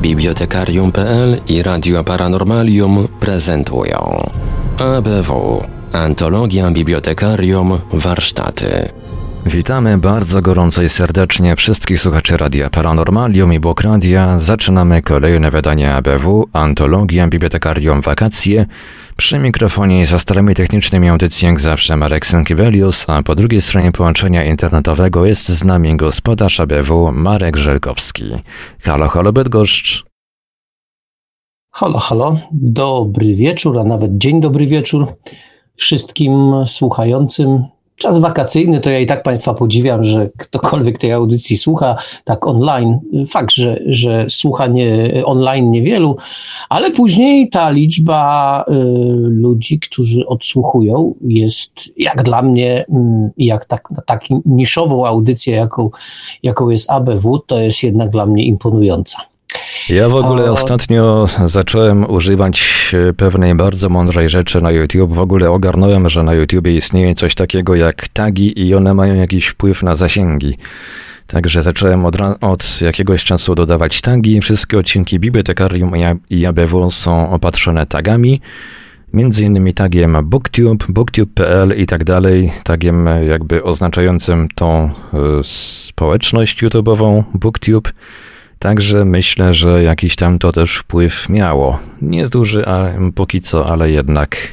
Bibliotekarium.pl i Radio Paranormalium prezentują ABW – Antologia Bibliotekarium Warsztaty. Witamy bardzo gorąco i serdecznie wszystkich słuchaczy Radia Paranormalium i Blog Radia. Zaczynamy kolejne wydanie ABW – Antologia Bibliotekarium Wakacje. Przy mikrofonie za starami technicznymi audycji jak zawsze Marek Sękiewelius, a po drugiej stronie połączenia internetowego jest z nami gospodarz ABW Marek Żelkowski. Halo, halo Bydgoszcz. Halo, halo. Dobry wieczór, a nawet dzień dobry wieczór wszystkim słuchającym. Czas wakacyjny, to ja i tak Państwa podziwiam, że ktokolwiek tej audycji słucha tak online. Fakt, że słucha online niewielu, ale później ta liczba ludzi, którzy odsłuchują, jest jak dla mnie, jak taką niszową audycję, jaką jest ABW, to jest jednak dla mnie imponująca. Ja w ogóle ostatnio zacząłem używać pewnej bardzo mądrej rzeczy na YouTube. W ogóle ogarnąłem, że na YouTubie istnieje coś takiego jak tagi i one mają jakiś wpływ na zasięgi. Także zacząłem od jakiegoś czasu dodawać tagi. Wszystkie odcinki Bibliotekarium i ABW są opatrzone tagami. Między innymi tagiem BookTube, booktube.pl i tak dalej. Tagiem jakby oznaczającym tą społeczność YouTube'ową BookTube. Także myślę, że jakiś tam to też wpływ miało. Nie jest duży, póki co, ale jednak.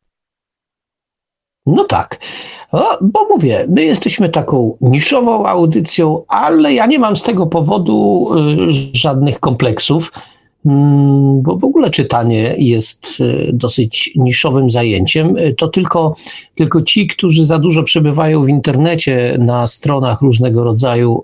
No tak, bo mówię, my jesteśmy taką niszową audycją, ale ja nie mam z tego powodu żadnych kompleksów, bo w ogóle czytanie jest dosyć niszowym zajęciem. To tylko ci, którzy za dużo przebywają w internecie na stronach różnego rodzaju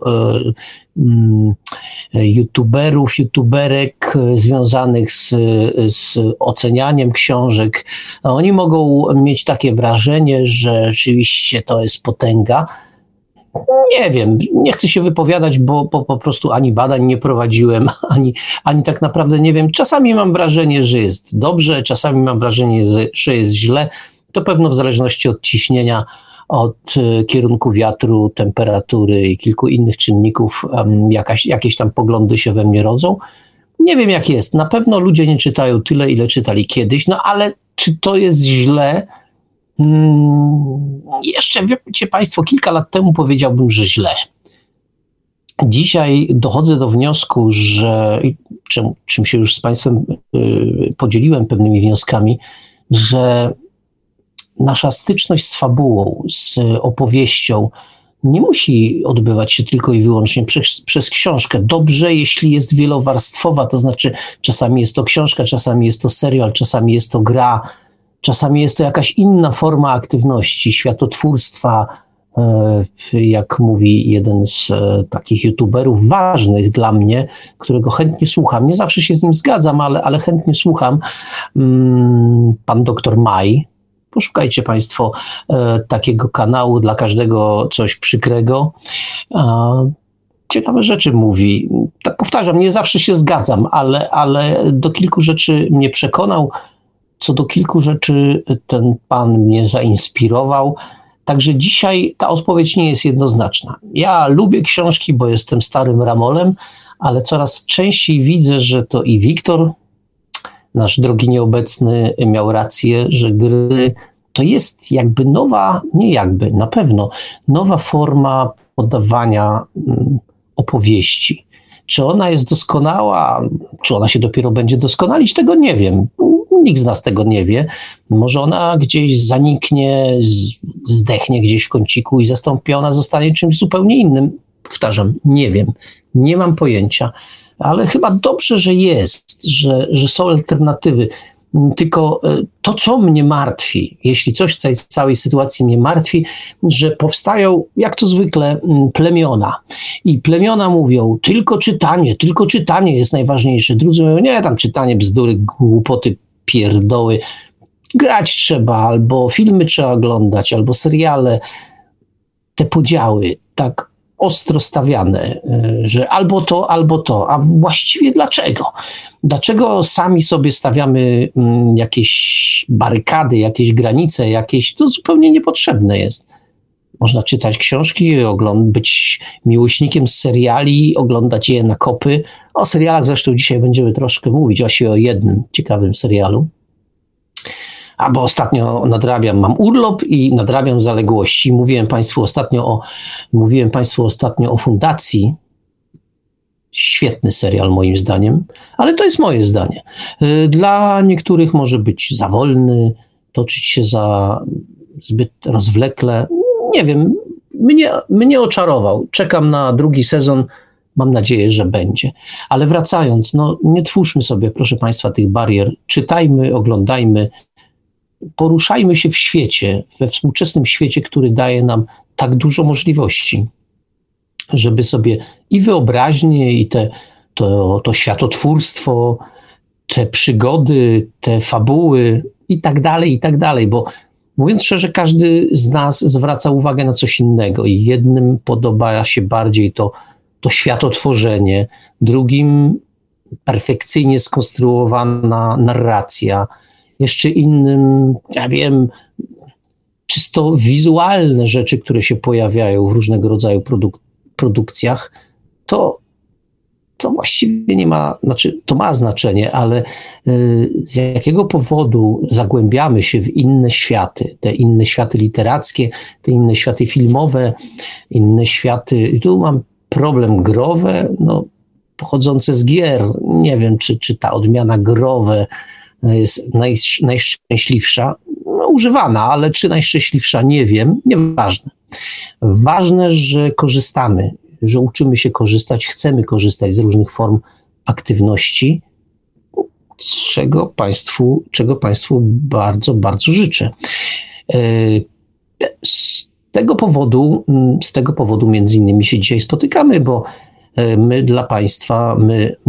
youtuberów, youtuberek związanych z ocenianiem książek, oni mogą mieć takie wrażenie, że rzeczywiście to jest potęga. Nie wiem, nie chcę się wypowiadać, bo po prostu ani badań nie prowadziłem, ani tak naprawdę nie wiem. Czasami mam wrażenie, że jest dobrze, czasami mam wrażenie, że jest źle. To pewno w zależności od ciśnienia, od kierunku wiatru, temperatury i kilku innych czynników jakieś tam poglądy się we mnie rodzą. Nie wiem jak jest. Na pewno ludzie nie czytają tyle, ile czytali kiedyś, no ale czy to jest źle? Jeszcze, wiecie Państwo, kilka lat temu powiedziałbym, że źle. Dzisiaj dochodzę do wniosku, że czym się już z Państwem podzieliłem pewnymi wnioskami, że nasza styczność z fabułą, z opowieścią nie musi odbywać się tylko i wyłącznie przez książkę. Dobrze, jeśli jest wielowarstwowa, to znaczy czasami jest to książka, czasami jest to serial, czasami jest to gra, czasami jest to jakaś inna forma aktywności, światotwórstwa, jak mówi jeden z takich youtuberów ważnych dla mnie, którego chętnie słucham. Nie zawsze się z nim zgadzam, ale chętnie słucham. Pan doktor Maj. Poszukajcie Państwo takiego kanału, dla każdego coś przykrego. Ciekawe rzeczy mówi. Tak powtarzam, nie zawsze się zgadzam, ale do kilku rzeczy mnie przekonał. Co do kilku rzeczy ten pan mnie zainspirował. Także dzisiaj ta odpowiedź nie jest jednoznaczna. Ja lubię książki, bo jestem starym ramolem, ale coraz częściej widzę, że to i Wiktor, nasz drogi nieobecny, miał rację, że gry to jest na pewno nowa forma podawania opowieści. Czy ona jest doskonała, czy ona się dopiero będzie doskonalić, tego nie wiem. Nikt z nas tego nie wie. Może ona gdzieś zaniknie, zdechnie gdzieś w kąciku i zastąpiona zostanie czymś zupełnie innym. Powtarzam, nie wiem, nie mam pojęcia, ale chyba dobrze, że jest, że są alternatywy. Tylko to, co mnie martwi, jeśli coś w tej całej sytuacji mnie martwi, że powstają, jak to zwykle, plemiona. I plemiona mówią, tylko czytanie jest najważniejsze. Drudzy mówią, nie, tam czytanie, bzdury, głupoty, pierdoły. Grać trzeba, albo filmy trzeba oglądać, albo seriale. Te podziały, tak ostro stawiane, że albo to, a właściwie dlaczego? Dlaczego sami sobie stawiamy jakieś barykady, jakieś granice, to zupełnie niepotrzebne jest. Można czytać książki, być miłośnikiem seriali, oglądać je na kopy. O serialach zresztą dzisiaj będziemy troszkę mówić, właściwie o jednym ciekawym serialu. Bo ostatnio mam urlop i nadrabiam zaległości. Mówiłem Państwu ostatnio o Fundacji. Świetny serial moim zdaniem, ale to jest moje zdanie. Dla niektórych może być za wolny, toczyć się za zbyt rozwlekle. Nie wiem, mnie oczarował. Czekam na drugi sezon, mam nadzieję, że będzie. Ale wracając, nie twórzmy sobie, proszę Państwa, tych barier. Czytajmy, oglądajmy, poruszajmy się w świecie, we współczesnym świecie, który daje nam tak dużo możliwości, żeby sobie i wyobraźnię, i to światotwórstwo, te przygody, te fabuły i tak dalej, bo mówiąc szczerze, każdy z nas zwraca uwagę na coś innego i jednym podoba się bardziej to światotworzenie, drugim perfekcyjnie skonstruowana narracja, jeszcze innym, czysto wizualne rzeczy, które się pojawiają w różnego rodzaju produkcjach, to właściwie nie ma, to ma znaczenie, ale z jakiego powodu zagłębiamy się w inne światy, te inne światy literackie, te inne światy filmowe, inne światy, i tu mam problem growe, pochodzące z gier. Nie wiem, czy ta odmiana growe jest najszczęśliwsza, używana, ale czy najszczęśliwsza, nie wiem, nieważne. Ważne, że korzystamy, że uczymy się korzystać, chcemy korzystać z różnych form aktywności, czego Państwu bardzo, bardzo życzę. Z tego powodu między innymi się dzisiaj spotykamy, bo my dla Państwa,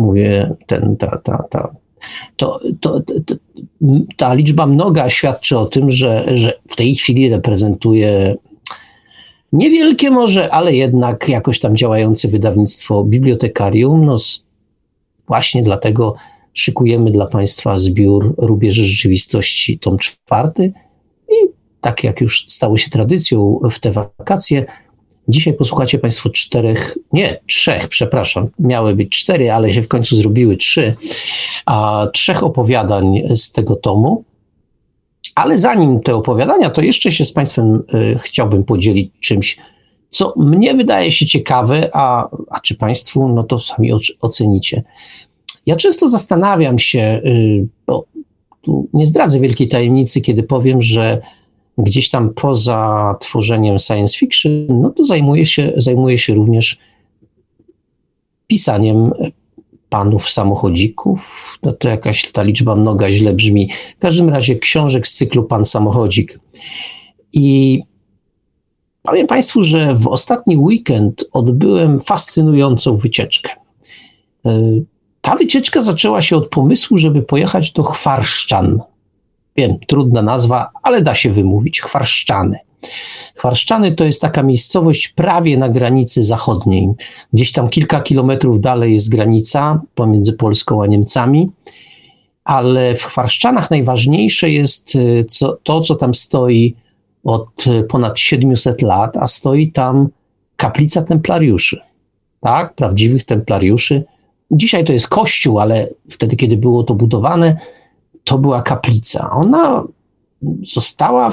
ta liczba mnoga świadczy o tym, że w tej chwili reprezentuje niewielkie może, ale jednak jakoś tam działające wydawnictwo Bibliotekarium. Właśnie dlatego szykujemy dla Państwa zbiór Rubieże Rzeczywistości, tom 4. I tak jak już stało się tradycją w te wakacje, dzisiaj posłuchacie Państwo trzech, miały być 4, ale się w końcu zrobiły 3, 3 opowiadań z tego tomu. Ale zanim te opowiadania, to jeszcze się z Państwem chciałbym podzielić czymś, co mnie wydaje się ciekawe, a czy Państwu, to sami ocenicie. Ja często zastanawiam się, bo tu nie zdradzę wielkiej tajemnicy, kiedy powiem, że gdzieś tam poza tworzeniem science fiction, to zajmuję się również pisaniem panów samochodzików. To jakaś ta liczba mnoga źle brzmi. W każdym razie książek z cyklu Pan Samochodzik. I powiem Państwu, że w ostatni weekend odbyłem fascynującą wycieczkę. Ta wycieczka zaczęła się od pomysłu, żeby pojechać do Chwarszczan. Wiem, trudna nazwa, ale da się wymówić. Chwarszczany. Chwarszczany to jest taka miejscowość prawie na granicy zachodniej. Gdzieś tam kilka kilometrów dalej jest granica pomiędzy Polską a Niemcami, ale w Chwarszczanach najważniejsze jest to, co tam stoi od ponad 700 lat, a stoi tam kaplica templariuszy. Tak, prawdziwych templariuszy. Dzisiaj to jest kościół, ale wtedy, kiedy było to budowane, to była kaplica. Ona została,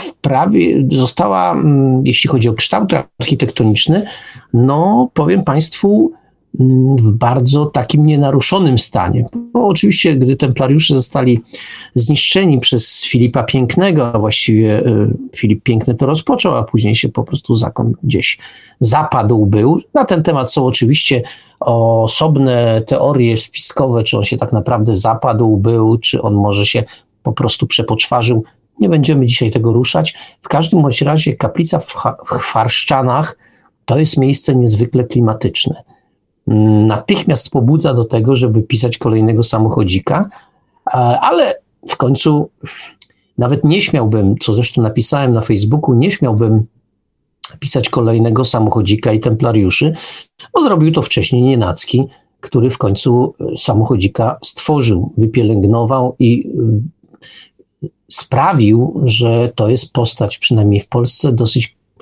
jeśli chodzi o kształt architektoniczny, powiem Państwu, w bardzo takim nienaruszonym stanie. Bo oczywiście, gdy templariusze zostali zniszczeni przez Filipa Pięknego, a właściwie Filip Piękny to rozpoczął, a później się po prostu zakon gdzieś zapadł był. Na ten temat są oczywiście osobne teorie spiskowe, czy on się tak naprawdę zapadł był, czy on może się po prostu przepoczwarzył. Nie będziemy dzisiaj tego ruszać. W każdym bądź razie kaplica w Chwarszczanach to jest miejsce niezwykle klimatyczne. Natychmiast pobudza do tego, żeby pisać kolejnego samochodzika, ale w końcu nawet nie śmiałbym, co zresztą napisałem na Facebooku, nie śmiałbym pisać kolejnego samochodzika i templariuszy, bo zrobił to wcześniej Nienacki, który w końcu samochodzika stworzył, wypielęgnował i sprawił, że to jest postać, przynajmniej w Polsce, dosyć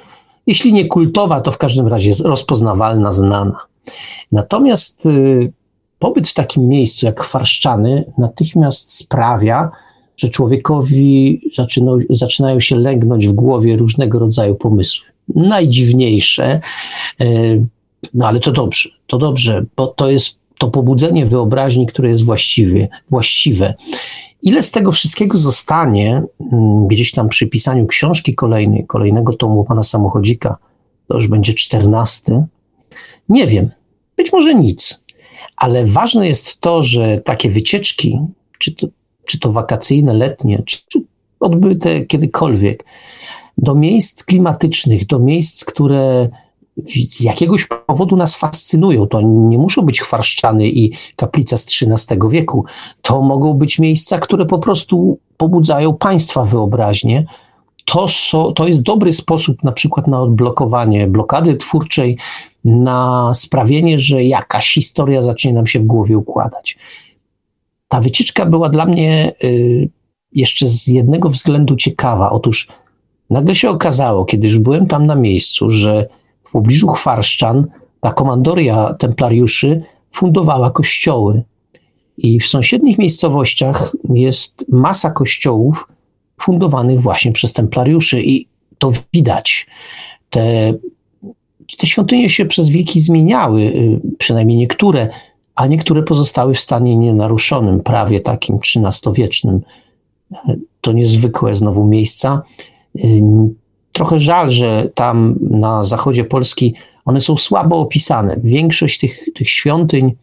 jeśli nie kultowa, to w każdym razie rozpoznawalna, znana. Natomiast pobyt w takim miejscu jak Chwarszczany natychmiast sprawia, że człowiekowi zaczynają się lęgnąć w głowie różnego rodzaju pomysły. Najdziwniejsze, no ale to dobrze, bo to jest to pobudzenie wyobraźni, które jest właściwe. Ile z tego wszystkiego zostanie gdzieś tam przy pisaniu książki kolejnego tomu pana Samochodzika, to już będzie 14, nie wiem, być może nic, ale ważne jest to, że takie wycieczki, czy to wakacyjne, letnie, czy odbyte kiedykolwiek, do miejsc klimatycznych, do miejsc, które z jakiegoś powodu nas fascynują. To nie muszą być Chwarszczany i kaplica z XIII wieku. To mogą być miejsca, które po prostu pobudzają państwa wyobraźnię. To jest dobry sposób na przykład na odblokowanie blokady twórczej, na sprawienie, że jakaś historia zacznie nam się w głowie układać. Ta wycieczka była dla mnie jeszcze z jednego względu ciekawa. Otóż nagle się okazało, kiedy już byłem tam na miejscu, że w pobliżu Chwarszczan ta komandoria templariuszy fundowała kościoły. I w sąsiednich miejscowościach jest masa kościołów fundowanych właśnie przez templariuszy. I to widać. Te świątynie się przez wieki zmieniały, przynajmniej niektóre, a niektóre pozostały w stanie nienaruszonym, prawie takim XIII-wiecznym. To niezwykłe znowu miejsca. Trochę żal, że tam na zachodzie Polski one są słabo opisane. Większość tych świątyń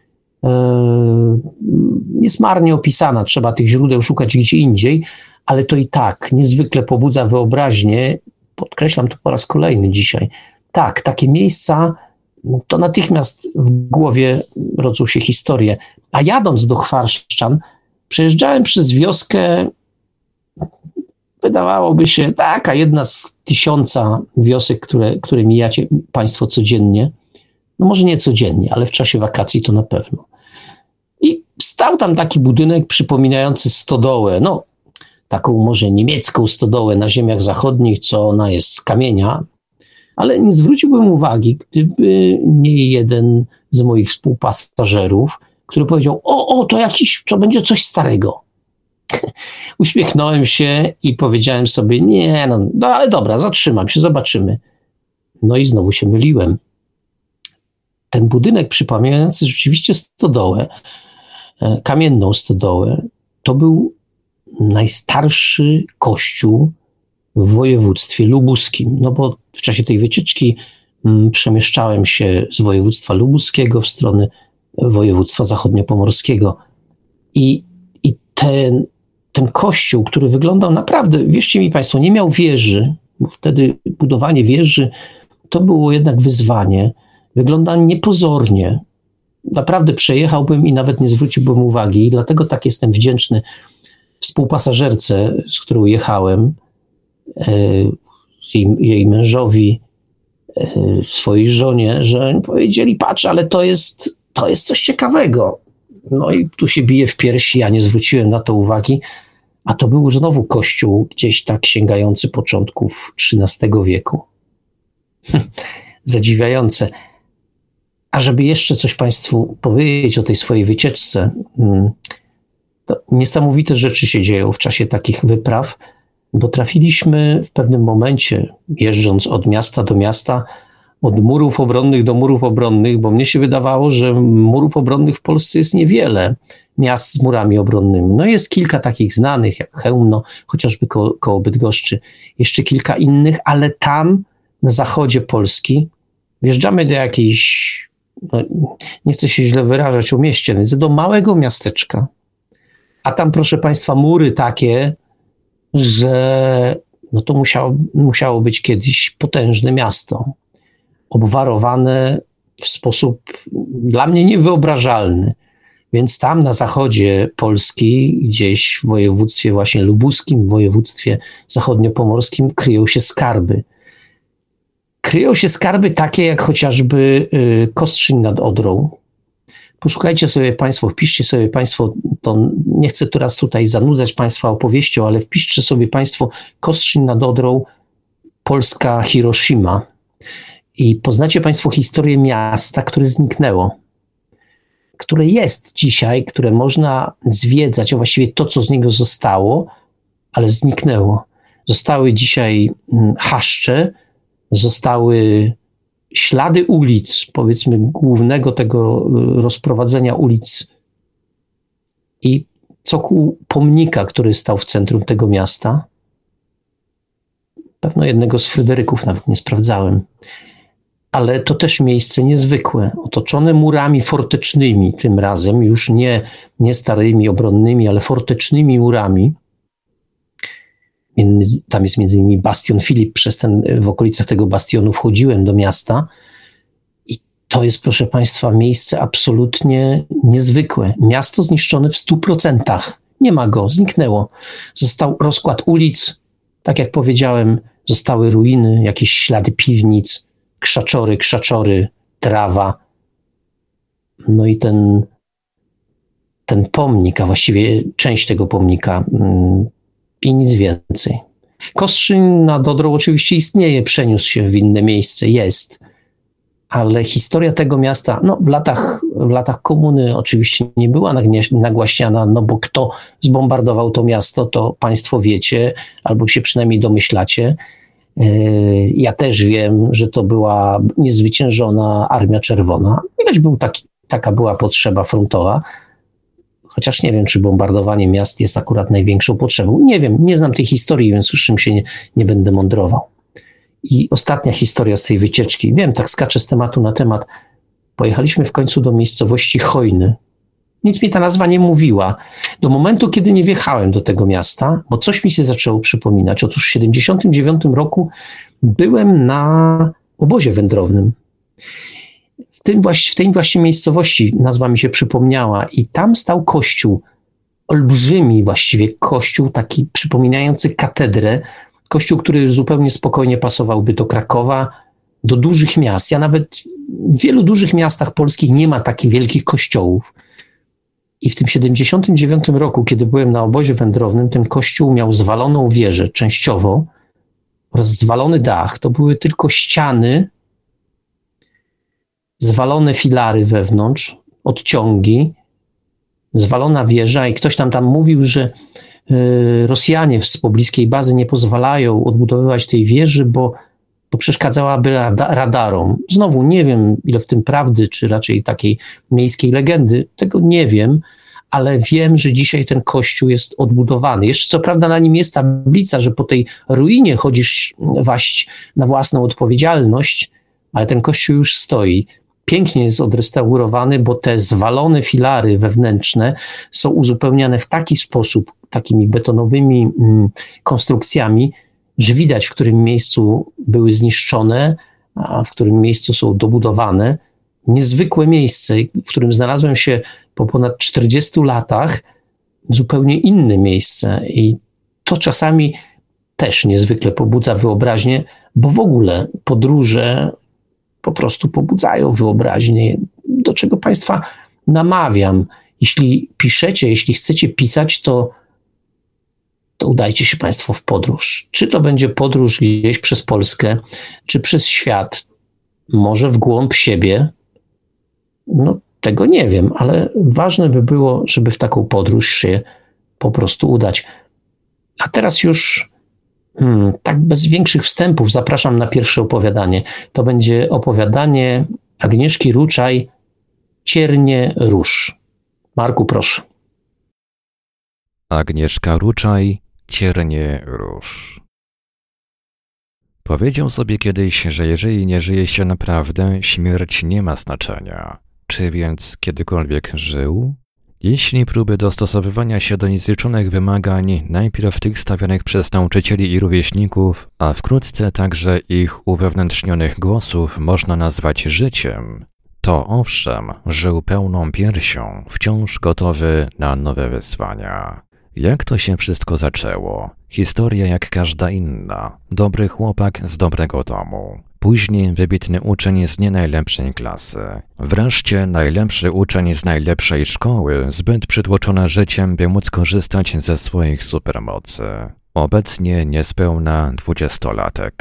jest marnie opisana. Trzeba tych źródeł szukać gdzie indziej, ale to i tak niezwykle pobudza wyobraźnię. Podkreślam to po raz kolejny dzisiaj. Tak, takie miejsca, to natychmiast w głowie rodzą się historie. A jadąc do Chwarszczan, przejeżdżałem przez wioskę, wydawałoby się taka jedna z 1000 wiosek, które mijacie państwo codziennie. No może nie codziennie, ale w czasie wakacji to na pewno. I stał tam taki budynek przypominający stodołę, no taką może niemiecką stodołę na ziemiach zachodnich, co ona jest z kamienia, ale nie zwróciłbym uwagi, gdyby nie jeden z moich współpasażerów, który powiedział, to będzie coś starego. Uśmiechnąłem się i powiedziałem sobie, no ale dobra, zatrzymam się, zobaczymy. No i znowu się myliłem. Ten budynek przypominający rzeczywiście stodołę, kamienną stodołę, to był najstarszy kościół w województwie lubuskim. No bo w czasie tej wycieczki przemieszczałem się z województwa lubuskiego w stronę województwa zachodniopomorskiego. I ten kościół, który wyglądał naprawdę, wierzcie mi państwo, nie miał wieży, bo wtedy budowanie wieży to było jednak wyzwanie. Wygląda niepozornie. Naprawdę przejechałbym i nawet nie zwróciłbym uwagi. I dlatego tak jestem wdzięczny współpasażerce, z którą jechałem, jej mężowi, swojej żonie, że oni powiedzieli, patrz, ale to jest coś ciekawego. No i tu się bije w piersi, ja nie zwróciłem na to uwagi, a to był znowu kościół gdzieś tak sięgający początków XIII wieku. Zadziwiające. A żeby jeszcze coś państwu powiedzieć o tej swojej wycieczce, to niesamowite rzeczy się dzieją w czasie takich wypraw, bo trafiliśmy w pewnym momencie, jeżdżąc od miasta do miasta, od murów obronnych do murów obronnych, bo mnie się wydawało, że murów obronnych w Polsce jest niewiele, miast z murami obronnymi. No jest kilka takich znanych, jak Chełmno, chociażby koło Bydgoszczy, jeszcze kilka innych, ale tam na zachodzie Polski wjeżdżamy do jakiejś, no, nie chcę się źle wyrażać o mieście, więc do małego miasteczka, a tam, proszę państwa, mury takie, że no to musiało być kiedyś potężne miasto, obwarowane w sposób dla mnie niewyobrażalny. Więc tam na zachodzie Polski, gdzieś w województwie właśnie lubuskim, w województwie zachodniopomorskim kryją się skarby. Kryją się skarby takie jak chociażby Kostrzyń nad Odrą. Poszukajcie sobie państwo, wpiszcie sobie państwo, to nie chcę teraz tutaj zanudzać państwa opowieścią, ale wpiszcie sobie państwo Kostrzyń nad Odrą polska Hiroshima. I poznacie Państwo historię miasta, które zniknęło, które jest dzisiaj, które można zwiedzać, a właściwie to, co z niego zostało, ale zniknęło. Zostały dzisiaj chaszcze, zostały ślady ulic, powiedzmy głównego tego rozprowadzenia ulic i cokół pomnika, który stał w centrum tego miasta. Pewno jednego z Fryderyków, nawet nie sprawdzałem. Ale to też miejsce niezwykłe, otoczone murami fortecznymi, tym razem już nie starymi, obronnymi, ale fortecznymi murami. Tam jest między innymi bastion Filip, w okolicach tego bastionu wchodziłem do miasta i to jest, proszę Państwa, miejsce absolutnie niezwykłe. Miasto zniszczone w 100%. Nie ma go, zniknęło. Został rozkład ulic, tak jak powiedziałem, zostały ruiny, jakieś ślady piwnic, krzaczory, trawa. No i ten pomnik, a właściwie część tego pomnika i nic więcej. Kostrzyn nad Odrą oczywiście istnieje, przeniósł się w inne miejsce, jest, ale historia tego miasta, w latach komuny oczywiście nie była nagłaśniana, no bo kto zbombardował to miasto, to Państwo wiecie, albo się przynajmniej domyślacie. Ja też wiem, że to była niezwyciężona Armia Czerwona. Widać, taka była potrzeba frontowa. Chociaż nie wiem, czy bombardowanie miast jest akurat największą potrzebą. Nie wiem, nie znam tej historii, więc już czym się nie będę mądrował. I ostatnia historia z tej wycieczki. Wiem, tak skaczę z tematu na temat. Pojechaliśmy w końcu do miejscowości Chojny. Nic mi ta nazwa nie mówiła. Do momentu, kiedy nie wjechałem do tego miasta, bo coś mi się zaczęło przypominać. Otóż w 1979 roku byłem na obozie wędrownym. W tej właśnie miejscowości nazwa mi się przypomniała i tam stał kościół, olbrzymi właściwie kościół, taki przypominający katedrę, kościół, który zupełnie spokojnie pasowałby do Krakowa, do dużych miast. Ja nawet w wielu dużych miastach polskich nie ma takich wielkich kościołów. I w tym 79 roku, kiedy byłem na obozie wędrownym, ten kościół miał zwaloną wieżę częściowo oraz zwalony dach. To były tylko ściany, zwalone filary wewnątrz, odciągi, zwalona wieża i ktoś tam mówił, że Rosjanie z pobliskiej bazy nie pozwalają odbudowywać tej wieży, bo przeszkadzałaby radarom. Znowu nie wiem, ile w tym prawdy, czy raczej takiej miejskiej legendy, tego nie wiem, ale wiem, że dzisiaj ten kościół jest odbudowany. Jeszcze co prawda na nim jest tablica, że po tej ruinie chodzisz waść na własną odpowiedzialność, ale ten kościół już stoi. Pięknie jest odrestaurowany, bo te zwalone filary wewnętrzne są uzupełniane w taki sposób, takimi betonowymi konstrukcjami, że widać, w którym miejscu były zniszczone, a w którym miejscu są dobudowane. Niezwykłe miejsce, w którym znalazłem się po ponad 40 latach, zupełnie inne miejsce i to czasami też niezwykle pobudza wyobraźnię, bo w ogóle podróże po prostu pobudzają wyobraźnię, do czego Państwa namawiam. Jeśli piszecie, jeśli chcecie pisać, to udajcie się Państwo w podróż. Czy to będzie podróż gdzieś przez Polskę, czy przez świat, może w głąb siebie, no tego nie wiem, ale ważne by było, żeby w taką podróż się po prostu udać. A teraz już tak bez większych wstępów zapraszam na pierwsze opowiadanie. To będzie opowiadanie Agnieszki Ruczaj, Ciernie róż. Marku, proszę. Agnieszka Ruczaj, Ciernie róż. Powiedział sobie kiedyś, że jeżeli nie żyje się naprawdę, śmierć nie ma znaczenia. Czy więc kiedykolwiek żył? Jeśli próby dostosowywania się do niezliczonych wymagań, najpierw tych stawianych przez nauczycieli i rówieśników, a wkrótce także ich uwewnętrznionych głosów można nazwać życiem, to owszem, żył pełną piersią, wciąż gotowy na nowe wyzwania. Jak to się wszystko zaczęło? Historia jak każda inna. Dobry chłopak z dobrego domu. Później wybitny uczeń z nie najlepszej klasy. Wreszcie najlepszy uczeń z najlepszej szkoły, zbyt przytłoczona życiem, by móc korzystać ze swoich supermocy. Obecnie niespełna 20-latek.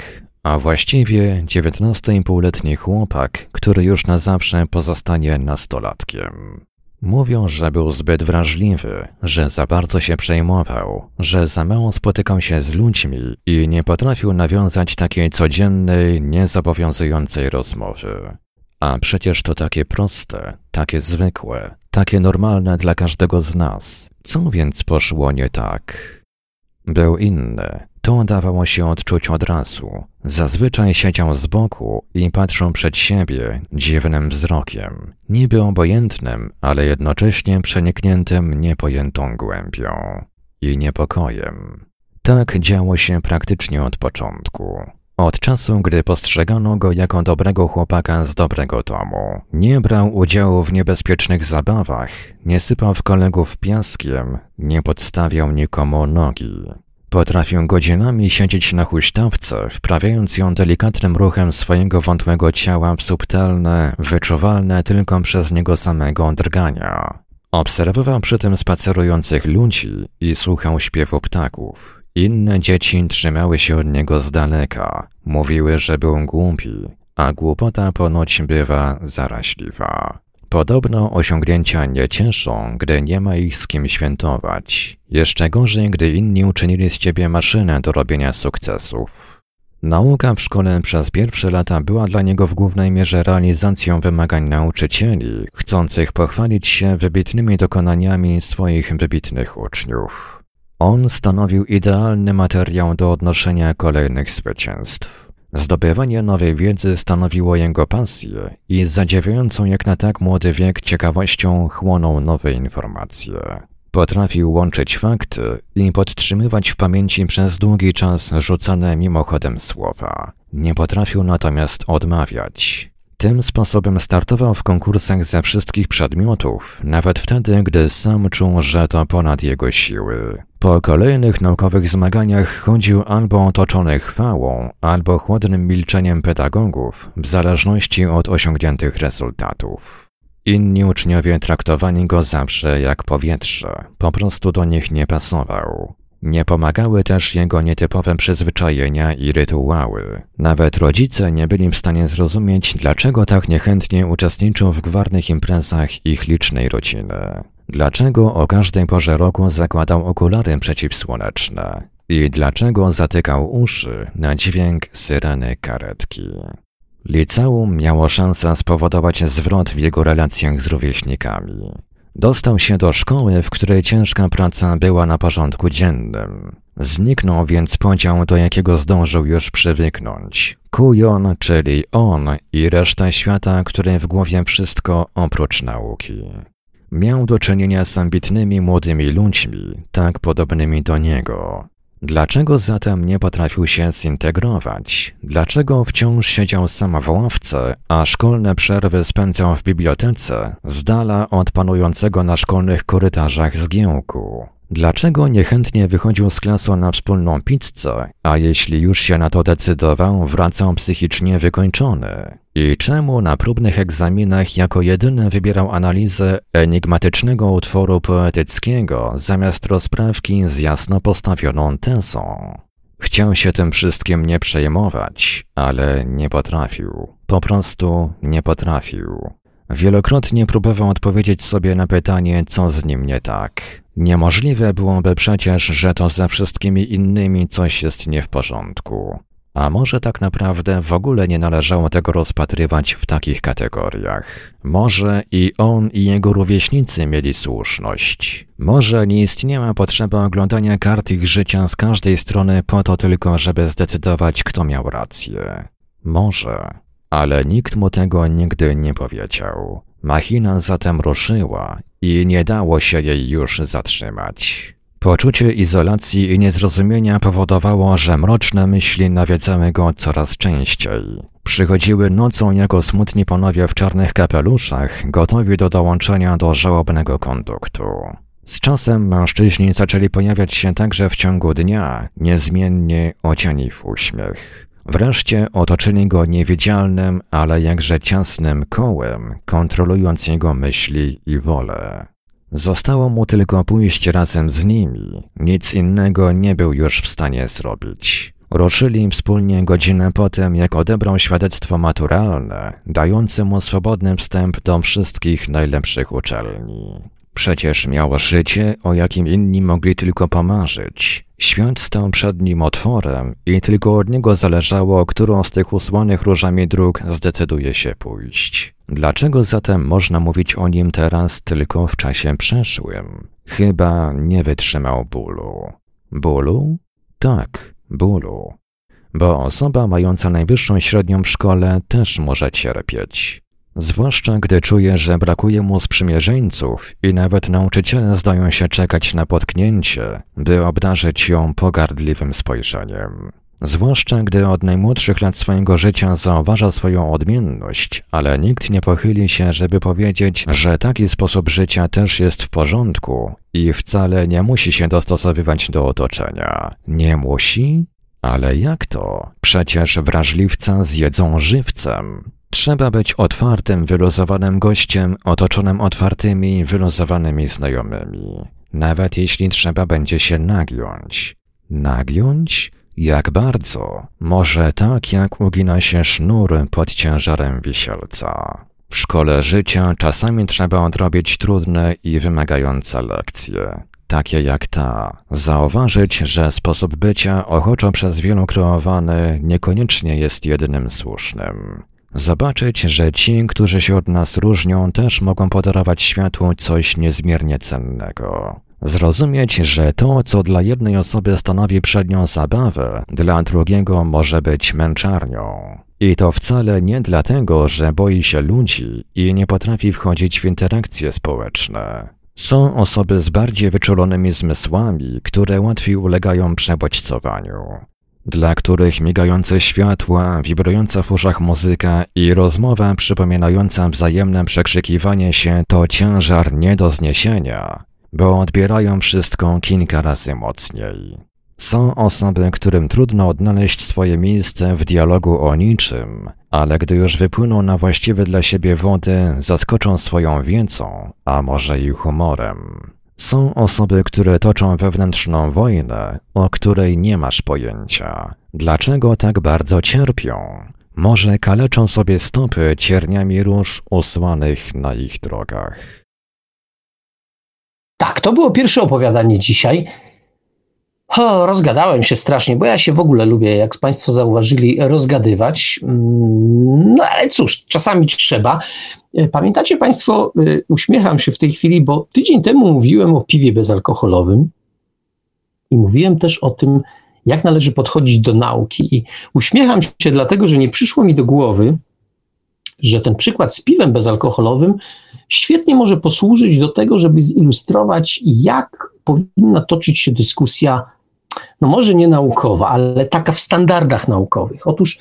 a właściwie 19,5-letni chłopak, który już na zawsze pozostanie nastolatkiem. Mówią, że był zbyt wrażliwy, że za bardzo się przejmował, że za mało spotykał się z ludźmi i nie potrafił nawiązać takiej codziennej, niezobowiązującej rozmowy. A przecież to takie proste, takie zwykłe, takie normalne dla każdego z nas. Co więc poszło nie tak? Był inny. To dawało się odczuć od razu. Zazwyczaj siedział z boku i patrzył przed siebie dziwnym wzrokiem. Niby obojętnym, ale jednocześnie przenikniętym niepojętą głębią i niepokojem. Tak działo się praktycznie od początku. Od czasu, gdy postrzegano go jako dobrego chłopaka z dobrego domu. Nie brał udziału w niebezpiecznych zabawach, nie sypał w kolegów piaskiem, nie podstawiał nikomu nogi. Potrafił godzinami siedzieć na huśtawce, wprawiając ją delikatnym ruchem swojego wątłego ciała w subtelne, wyczuwalne tylko przez niego samego drgania. Obserwował przy tym spacerujących ludzi i słuchał śpiewu ptaków. Inne dzieci trzymały się od niego z daleka. Mówiły, że był głupi, a głupota ponoć bywa zaraźliwa. Podobno osiągnięcia nie cieszą, gdy nie ma ich z kim świętować. Jeszcze gorzej, gdy inni uczynili z ciebie maszynę do robienia sukcesów. Nauka w szkole przez pierwsze lata była dla niego w głównej mierze realizacją wymagań nauczycieli, chcących pochwalić się wybitnymi dokonaniami swoich wybitnych uczniów. On stanowił idealny materiał do odnoszenia kolejnych zwycięstw. Zdobywanie nowej wiedzy stanowiło jego pasję i z zadziwiającą jak na tak młody wiek ciekawością chłonął nowe informacje. Potrafił łączyć fakty i podtrzymywać w pamięci przez długi czas rzucane mimochodem słowa. Nie potrafił natomiast odmawiać. Tym sposobem startował w konkursach ze wszystkich przedmiotów, nawet wtedy, gdy sam czuł, że to ponad jego siły. Po kolejnych naukowych zmaganiach chodził albo otoczony chwałą, albo chłodnym milczeniem pedagogów, w zależności od osiągniętych rezultatów. Inni uczniowie traktowali go zawsze jak powietrze, po prostu do nich nie pasował. Nie pomagały też jego nietypowe przyzwyczajenia i rytuały. Nawet rodzice nie byli w stanie zrozumieć, dlaczego tak niechętnie uczestniczył w gwarnych imprezach ich licznej rodziny. Dlaczego o każdej porze roku zakładał okulary przeciwsłoneczne i dlaczego zatykał uszy na dźwięk syreny karetki. Liceum miało szansę spowodować zwrot w jego relacjach z rówieśnikami. Dostał się do szkoły, w której ciężka praca była na porządku dziennym. Zniknął więc podział, do jakiego zdążył już przywyknąć. Kujon, czyli on i reszta świata, który w głowie wszystko oprócz nauki. Miał do czynienia z ambitnymi młodymi ludźmi, tak podobnymi do niego. Dlaczego zatem nie potrafił się zintegrować? Dlaczego wciąż siedział sam w ławce, a szkolne przerwy spędzał w bibliotece, z dala od panującego na szkolnych korytarzach zgiełku? Dlaczego niechętnie wychodził z klasą na wspólną pizzę, a jeśli już się na to decydował, wracał psychicznie wykończony? I czemu na próbnych egzaminach jako jedyny wybierał analizę enigmatycznego utworu poetyckiego zamiast rozprawki z jasno postawioną tezą? Chciał się tym wszystkim nie przejmować, ale nie potrafił. Po prostu nie potrafił. Wielokrotnie próbował odpowiedzieć sobie na pytanie, co z nim nie tak. Niemożliwe byłoby przecież, że to ze wszystkimi innymi coś jest nie w porządku. A może tak naprawdę w ogóle nie należało tego rozpatrywać w takich kategoriach? Może i on i jego rówieśnicy mieli słuszność. Może nie istniała potrzeba oglądania kart ich życia z każdej strony po to tylko, żeby zdecydować, kto miał rację. Może, ale nikt mu tego nigdy nie powiedział. Machina zatem ruszyła i nie dało się jej już zatrzymać. Poczucie izolacji i niezrozumienia powodowało, że mroczne myśli nawiedzały go coraz częściej. Przychodziły nocą jako smutni panowie w czarnych kapeluszach, gotowi do dołączenia do żałobnego konduktu. Z czasem mężczyźni zaczęli pojawiać się także w ciągu dnia, niezmiennie ocieni w uśmiech. Wreszcie otoczyli go niewidzialnym, ale jakże ciasnym kołem, kontrolując jego myśli i wolę. Zostało mu tylko pójść razem z nimi, nic innego nie był już w stanie zrobić. Ruszyli wspólnie godzinę po tym, jak odebrał świadectwo maturalne, dające mu swobodny wstęp do wszystkich najlepszych uczelni. Przecież miał życie, o jakim inni mogli tylko pomarzyć. Świat stał przed nim otworem i tylko od niego zależało, którą z tych usłanych różami dróg zdecyduje się pójść. Dlaczego zatem można mówić o nim teraz tylko w czasie przeszłym? Chyba nie wytrzymał bólu. Bólu? Tak, bólu. Bo osoba mająca najwyższą średnią w szkole też może cierpieć. Zwłaszcza gdy czuje, że brakuje mu sprzymierzeńców i nawet nauczyciele zdają się czekać na potknięcie, by obdarzyć ją pogardliwym spojrzeniem. Zwłaszcza gdy od najmłodszych lat swojego życia zauważa swoją odmienność, ale nikt nie pochyli się, żeby powiedzieć, że taki sposób życia też jest w porządku i wcale nie musi się dostosowywać do otoczenia. Nie musi? Ale jak to? Przecież wrażliwca zjedzą żywcem. Trzeba być otwartym, wyluzowanym gościem, otoczonym otwartymi, wyluzowanymi znajomymi. Nawet jeśli trzeba będzie się nagiąć. Nagiąć? Jak bardzo? Może tak, jak ugina się sznur pod ciężarem wisielca. W szkole życia czasami trzeba odrobić trudne i wymagające lekcje. Takie jak ta. Zauważyć, że sposób bycia ochoczo przez wielu kreowany niekoniecznie jest jedynym słusznym. Zobaczyć, że ci, którzy się od nas różnią, też mogą podarować światu coś niezmiernie cennego. Zrozumieć, że to, co dla jednej osoby stanowi przednią zabawę, dla drugiego może być męczarnią. I to wcale nie dlatego, że boi się ludzi i nie potrafi wchodzić w interakcje społeczne. Są osoby z bardziej wyczulonymi zmysłami, które łatwiej ulegają przebodźcowaniu. Dla których migające światła, wibrująca w uszach muzyka i rozmowa przypominająca wzajemne przekrzykiwanie się to ciężar nie do zniesienia, bo odbierają wszystko kilka razy mocniej. Są osoby, którym trudno odnaleźć swoje miejsce w dialogu o niczym, ale gdy już wypłyną na właściwe dla siebie wody, zaskoczą swoją wiedzą, a może i humorem. Są osoby, które toczą wewnętrzną wojnę, o której nie masz pojęcia. Dlaczego tak bardzo cierpią? Może kaleczą sobie stopy cierniami róż usłanych na ich drogach. Tak, to było pierwsze opowiadanie dzisiaj. Rozgadałem się strasznie, bo ja się w ogóle lubię, jak Państwo zauważyli, rozgadywać. No ale cóż, czasami trzeba. Pamiętacie Państwo, uśmiecham się w tej chwili, bo tydzień temu mówiłem o piwie bezalkoholowym i mówiłem też o tym, jak należy podchodzić do nauki. I uśmiecham się dlatego, że nie przyszło mi do głowy, że ten przykład z piwem bezalkoholowym świetnie może posłużyć do tego, żeby zilustrować, jak powinna toczyć się dyskusja, no może nie naukowa, ale taka w standardach naukowych. Otóż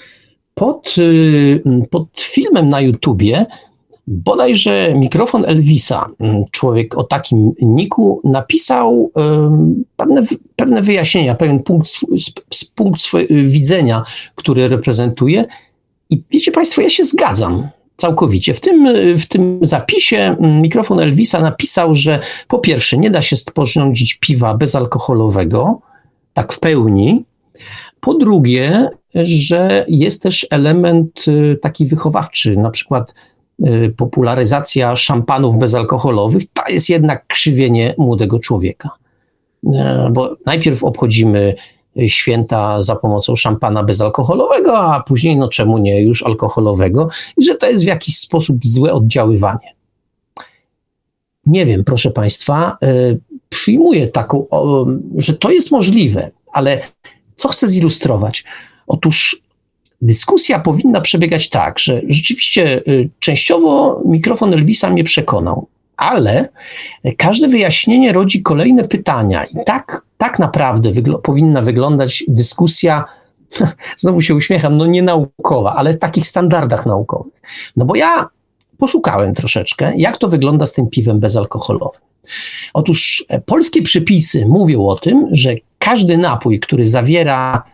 pod filmem na YouTubie bodajże Mikrofon Elvisa, człowiek o takim niku, napisał pewne wyjaśnienia, pewien punkt widzenia, który reprezentuje. I wiecie Państwo, ja się zgadzam całkowicie. W tym zapisie Mikrofon Elvisa napisał, że po pierwsze nie da się sporządzić piwa bezalkoholowego, tak w pełni. Po drugie, że jest też element taki wychowawczy, na przykład popularyzacja szampanów bezalkoholowych, to jest jednak krzywienie młodego człowieka. Bo najpierw obchodzimy święta za pomocą szampana bezalkoholowego, a później, no czemu nie, już alkoholowego, i że to jest w jakiś sposób złe oddziaływanie. Nie wiem, proszę Państwa, przyjmuję taką, że to jest możliwe, ale co chcę zilustrować? Otóż dyskusja powinna przebiegać tak, że rzeczywiście częściowo Mikrofon Elvisa mnie przekonał, ale każde wyjaśnienie rodzi kolejne pytania i tak naprawdę powinna wyglądać dyskusja, znowu się uśmiecham, no nie naukowa, ale w takich standardach naukowych. No bo ja poszukałem troszeczkę, jak to wygląda z tym piwem bezalkoholowym. Otóż polskie przepisy mówią o tym, że każdy napój, który zawiera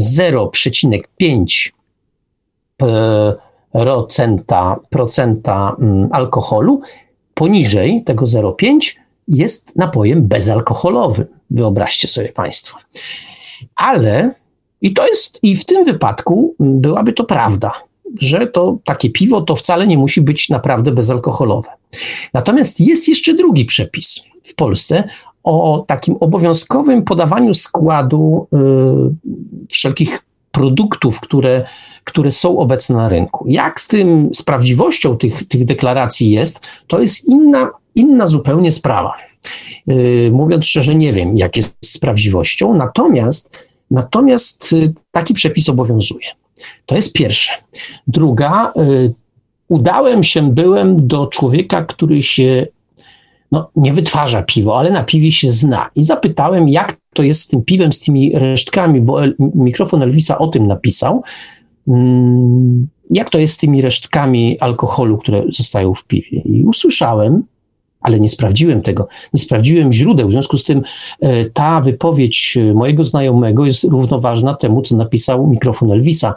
0,5% alkoholu, poniżej tego 0,5 jest napojem bezalkoholowym. Wyobraźcie sobie Państwo. Ale I w tym wypadku byłaby to prawda, że to takie piwo to wcale nie musi być naprawdę bezalkoholowe. Natomiast jest jeszcze drugi przepis w Polsce o takim obowiązkowym podawaniu składu wszelkich produktów, które są obecne na rynku. Jak z prawdziwością tych deklaracji jest, to jest inna zupełnie sprawa. Mówiąc szczerze, nie wiem, jak jest z prawdziwością, natomiast taki przepis obowiązuje. To jest pierwsze. Druga, byłem do człowieka, który się nie wytwarza piwo, ale na piwie się zna. I zapytałem, jak to jest z tym piwem, z tymi resztkami, bo mikrofon Elvisa o tym napisał. Jak to jest z tymi resztkami alkoholu, które zostają w piwie? I usłyszałem, ale nie sprawdziłem tego, nie sprawdziłem źródeł. W związku z tym ta wypowiedź mojego znajomego jest równoważna temu, co napisał mikrofon Elvisa.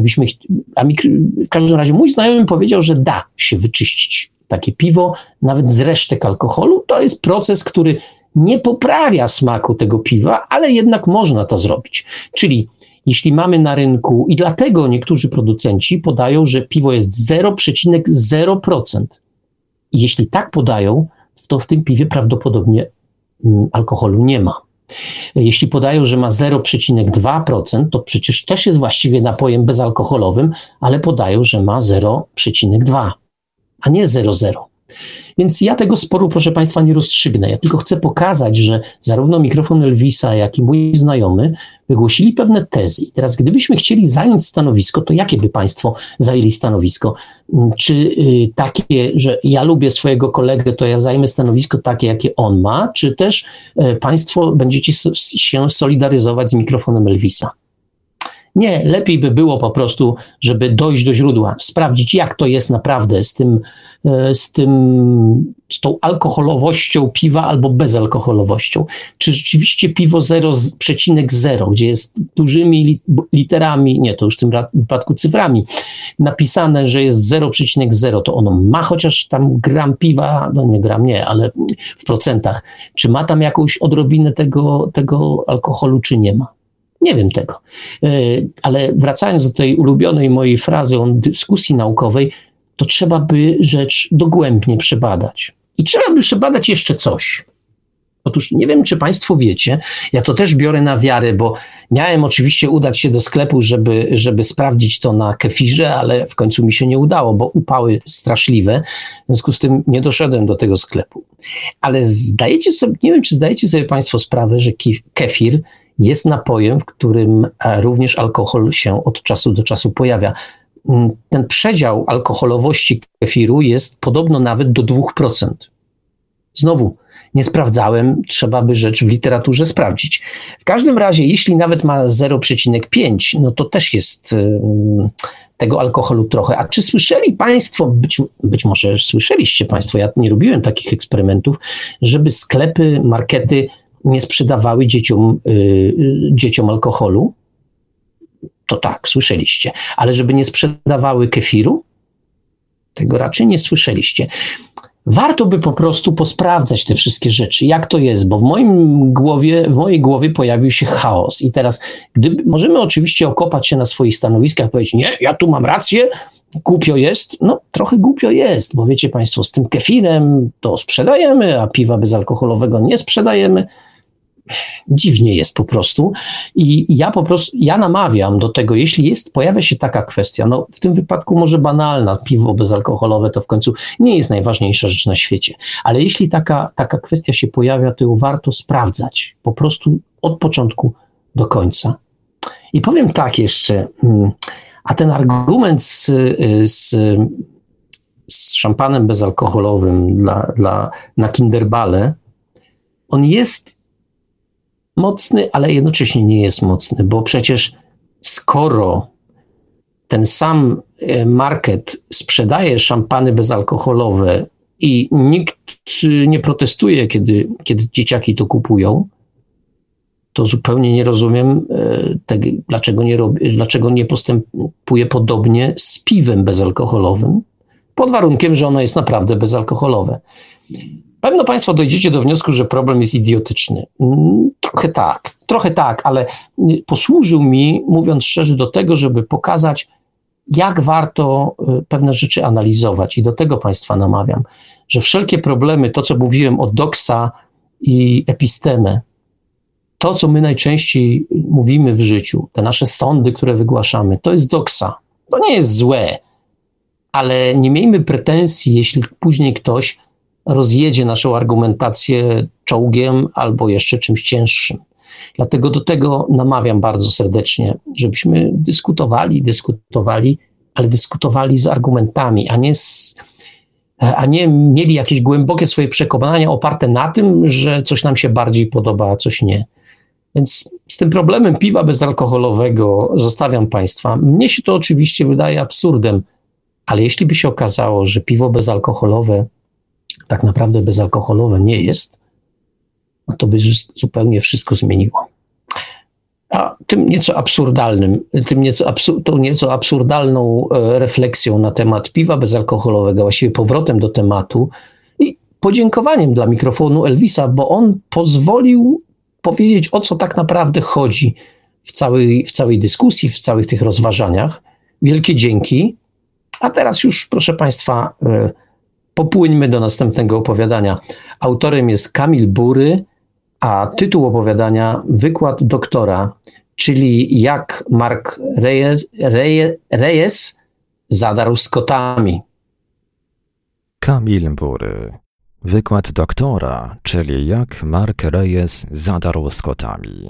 W każdym razie mój znajomy powiedział, że da się wyczyścić takie piwo, nawet z resztek alkoholu. To jest proces, który nie poprawia smaku tego piwa, ale jednak można to zrobić. Czyli jeśli mamy na rynku, i dlatego niektórzy producenci podają, że piwo jest 0,0%. I jeśli tak podają, to w tym piwie prawdopodobnie alkoholu nie ma. Jeśli podają, że ma 0,2%, to przecież też jest właściwie napojem bezalkoholowym, ale podają, że ma 0,2%, a nie 0,0%. Więc ja tego sporu, proszę Państwa, nie rozstrzygnę. Ja tylko chcę pokazać, że zarówno mikrofon Elvisa, jak i mój znajomy wygłosili pewne tezy. I teraz, gdybyśmy chcieli zająć stanowisko, to jakie by Państwo zajęli stanowisko? Czy takie, że ja lubię swojego kolegę, to ja zajmę stanowisko takie, jakie on ma? Czy też Państwo będziecie się solidaryzować z mikrofonem Elvisa? Nie, lepiej by było po prostu, żeby dojść do źródła, sprawdzić, jak to jest naprawdę z tą alkoholowością piwa albo bezalkoholowością. Czy rzeczywiście piwo 0,0, gdzie jest dużymi literami, nie, to już w tym wypadku cyframi, napisane, że jest 0,0, to ono ma chociaż tam gram piwa, nie gram, nie, ale w procentach. Czy ma tam jakąś odrobinę tego alkoholu, czy nie ma? Nie wiem tego, ale wracając do tej ulubionej mojej frazy o dyskusji naukowej, to trzeba by rzecz dogłębnie przebadać. I trzeba by przebadać jeszcze coś. Otóż nie wiem, czy Państwo wiecie, ja to też biorę na wiarę, bo miałem oczywiście udać się do sklepu, żeby sprawdzić to na kefirze, ale w końcu mi się nie udało, bo upały straszliwe, w związku z tym nie doszedłem do tego sklepu. Ale nie wiem, czy zdajecie sobie Państwo sprawę, że kefir jest napojem, w którym również alkohol się od czasu do czasu pojawia. Ten przedział alkoholowości kefiru jest podobno nawet do 2%. Znowu, nie sprawdzałem, trzeba by rzecz w literaturze sprawdzić. W każdym razie, jeśli nawet ma 0,5, no to też jest tego alkoholu trochę. A czy słyszeli Państwo, być może słyszeliście Państwo, ja nie robiłem takich eksperymentów, żeby sklepy, markety nie sprzedawały dzieciom alkoholu? To tak, słyszeliście. Ale żeby nie sprzedawały kefiru? Tego raczej nie słyszeliście. Warto by po prostu posprawdzać te wszystkie rzeczy, jak to jest, bo w mojej głowie pojawił się chaos. I teraz możemy oczywiście okopać się na swoich stanowiskach, powiedzieć, nie, ja tu mam rację, głupio jest. No trochę głupio jest, bo wiecie Państwo, z tym kefirem to sprzedajemy, a piwa bezalkoholowego nie sprzedajemy. Dziwnie jest po prostu i ja namawiam do tego, jeśli pojawia się taka kwestia, no w tym wypadku może banalna, piwo bezalkoholowe to w końcu nie jest najważniejsza rzecz na świecie, ale jeśli taka kwestia się pojawia, to ją warto sprawdzać po prostu od początku do końca. I powiem tak jeszcze, a ten argument z szampanem bezalkoholowym na Kinderbale, on jest mocny, ale jednocześnie nie jest mocny, bo przecież skoro ten sam market sprzedaje szampany bezalkoholowe i nikt nie protestuje, kiedy dzieciaki to kupują, to zupełnie nie rozumiem, dlaczego nie postępuje podobnie z piwem bezalkoholowym, pod warunkiem, że ono jest naprawdę bezalkoholowe. Pewno Państwo dojdziecie do wniosku, że problem jest idiotyczny. Trochę tak, ale posłużył mi, mówiąc szczerze, do tego, żeby pokazać, jak warto pewne rzeczy analizować. I do tego Państwa namawiam, że wszelkie problemy, to co mówiłem o doksa i epistemę, to co my najczęściej mówimy w życiu, te nasze sądy, które wygłaszamy, to jest doksa. To nie jest złe, ale nie miejmy pretensji, jeśli później ktoś rozjedzie naszą argumentację czołgiem albo jeszcze czymś cięższym. Dlatego do tego namawiam bardzo serdecznie, żebyśmy dyskutowali, ale dyskutowali z argumentami, a nie mieli jakieś głębokie swoje przekonania oparte na tym, że coś nam się bardziej podoba, a coś nie. Więc z tym problemem piwa bezalkoholowego zostawiam Państwa. Mnie się to oczywiście wydaje absurdem, ale jeśli by się okazało, że piwo bezalkoholowe tak naprawdę bezalkoholowe nie jest, no to by zupełnie wszystko zmieniło. A tym nieco absurdalną refleksją na temat piwa bezalkoholowego, właściwie powrotem do tematu i podziękowaniem dla mikrofonu Elvisa, bo on pozwolił powiedzieć, o co tak naprawdę chodzi w całej dyskusji, w całych tych rozważaniach. Wielkie dzięki. A teraz już, proszę Państwa, popłyńmy do następnego opowiadania. Autorem jest Kamil Bury, a tytuł opowiadania Wykład doktora, czyli jak Mark Reyes zadarł z kotami. Kamil Bury. Wykład doktora, czyli jak Mark Reyes zadarł z kotami.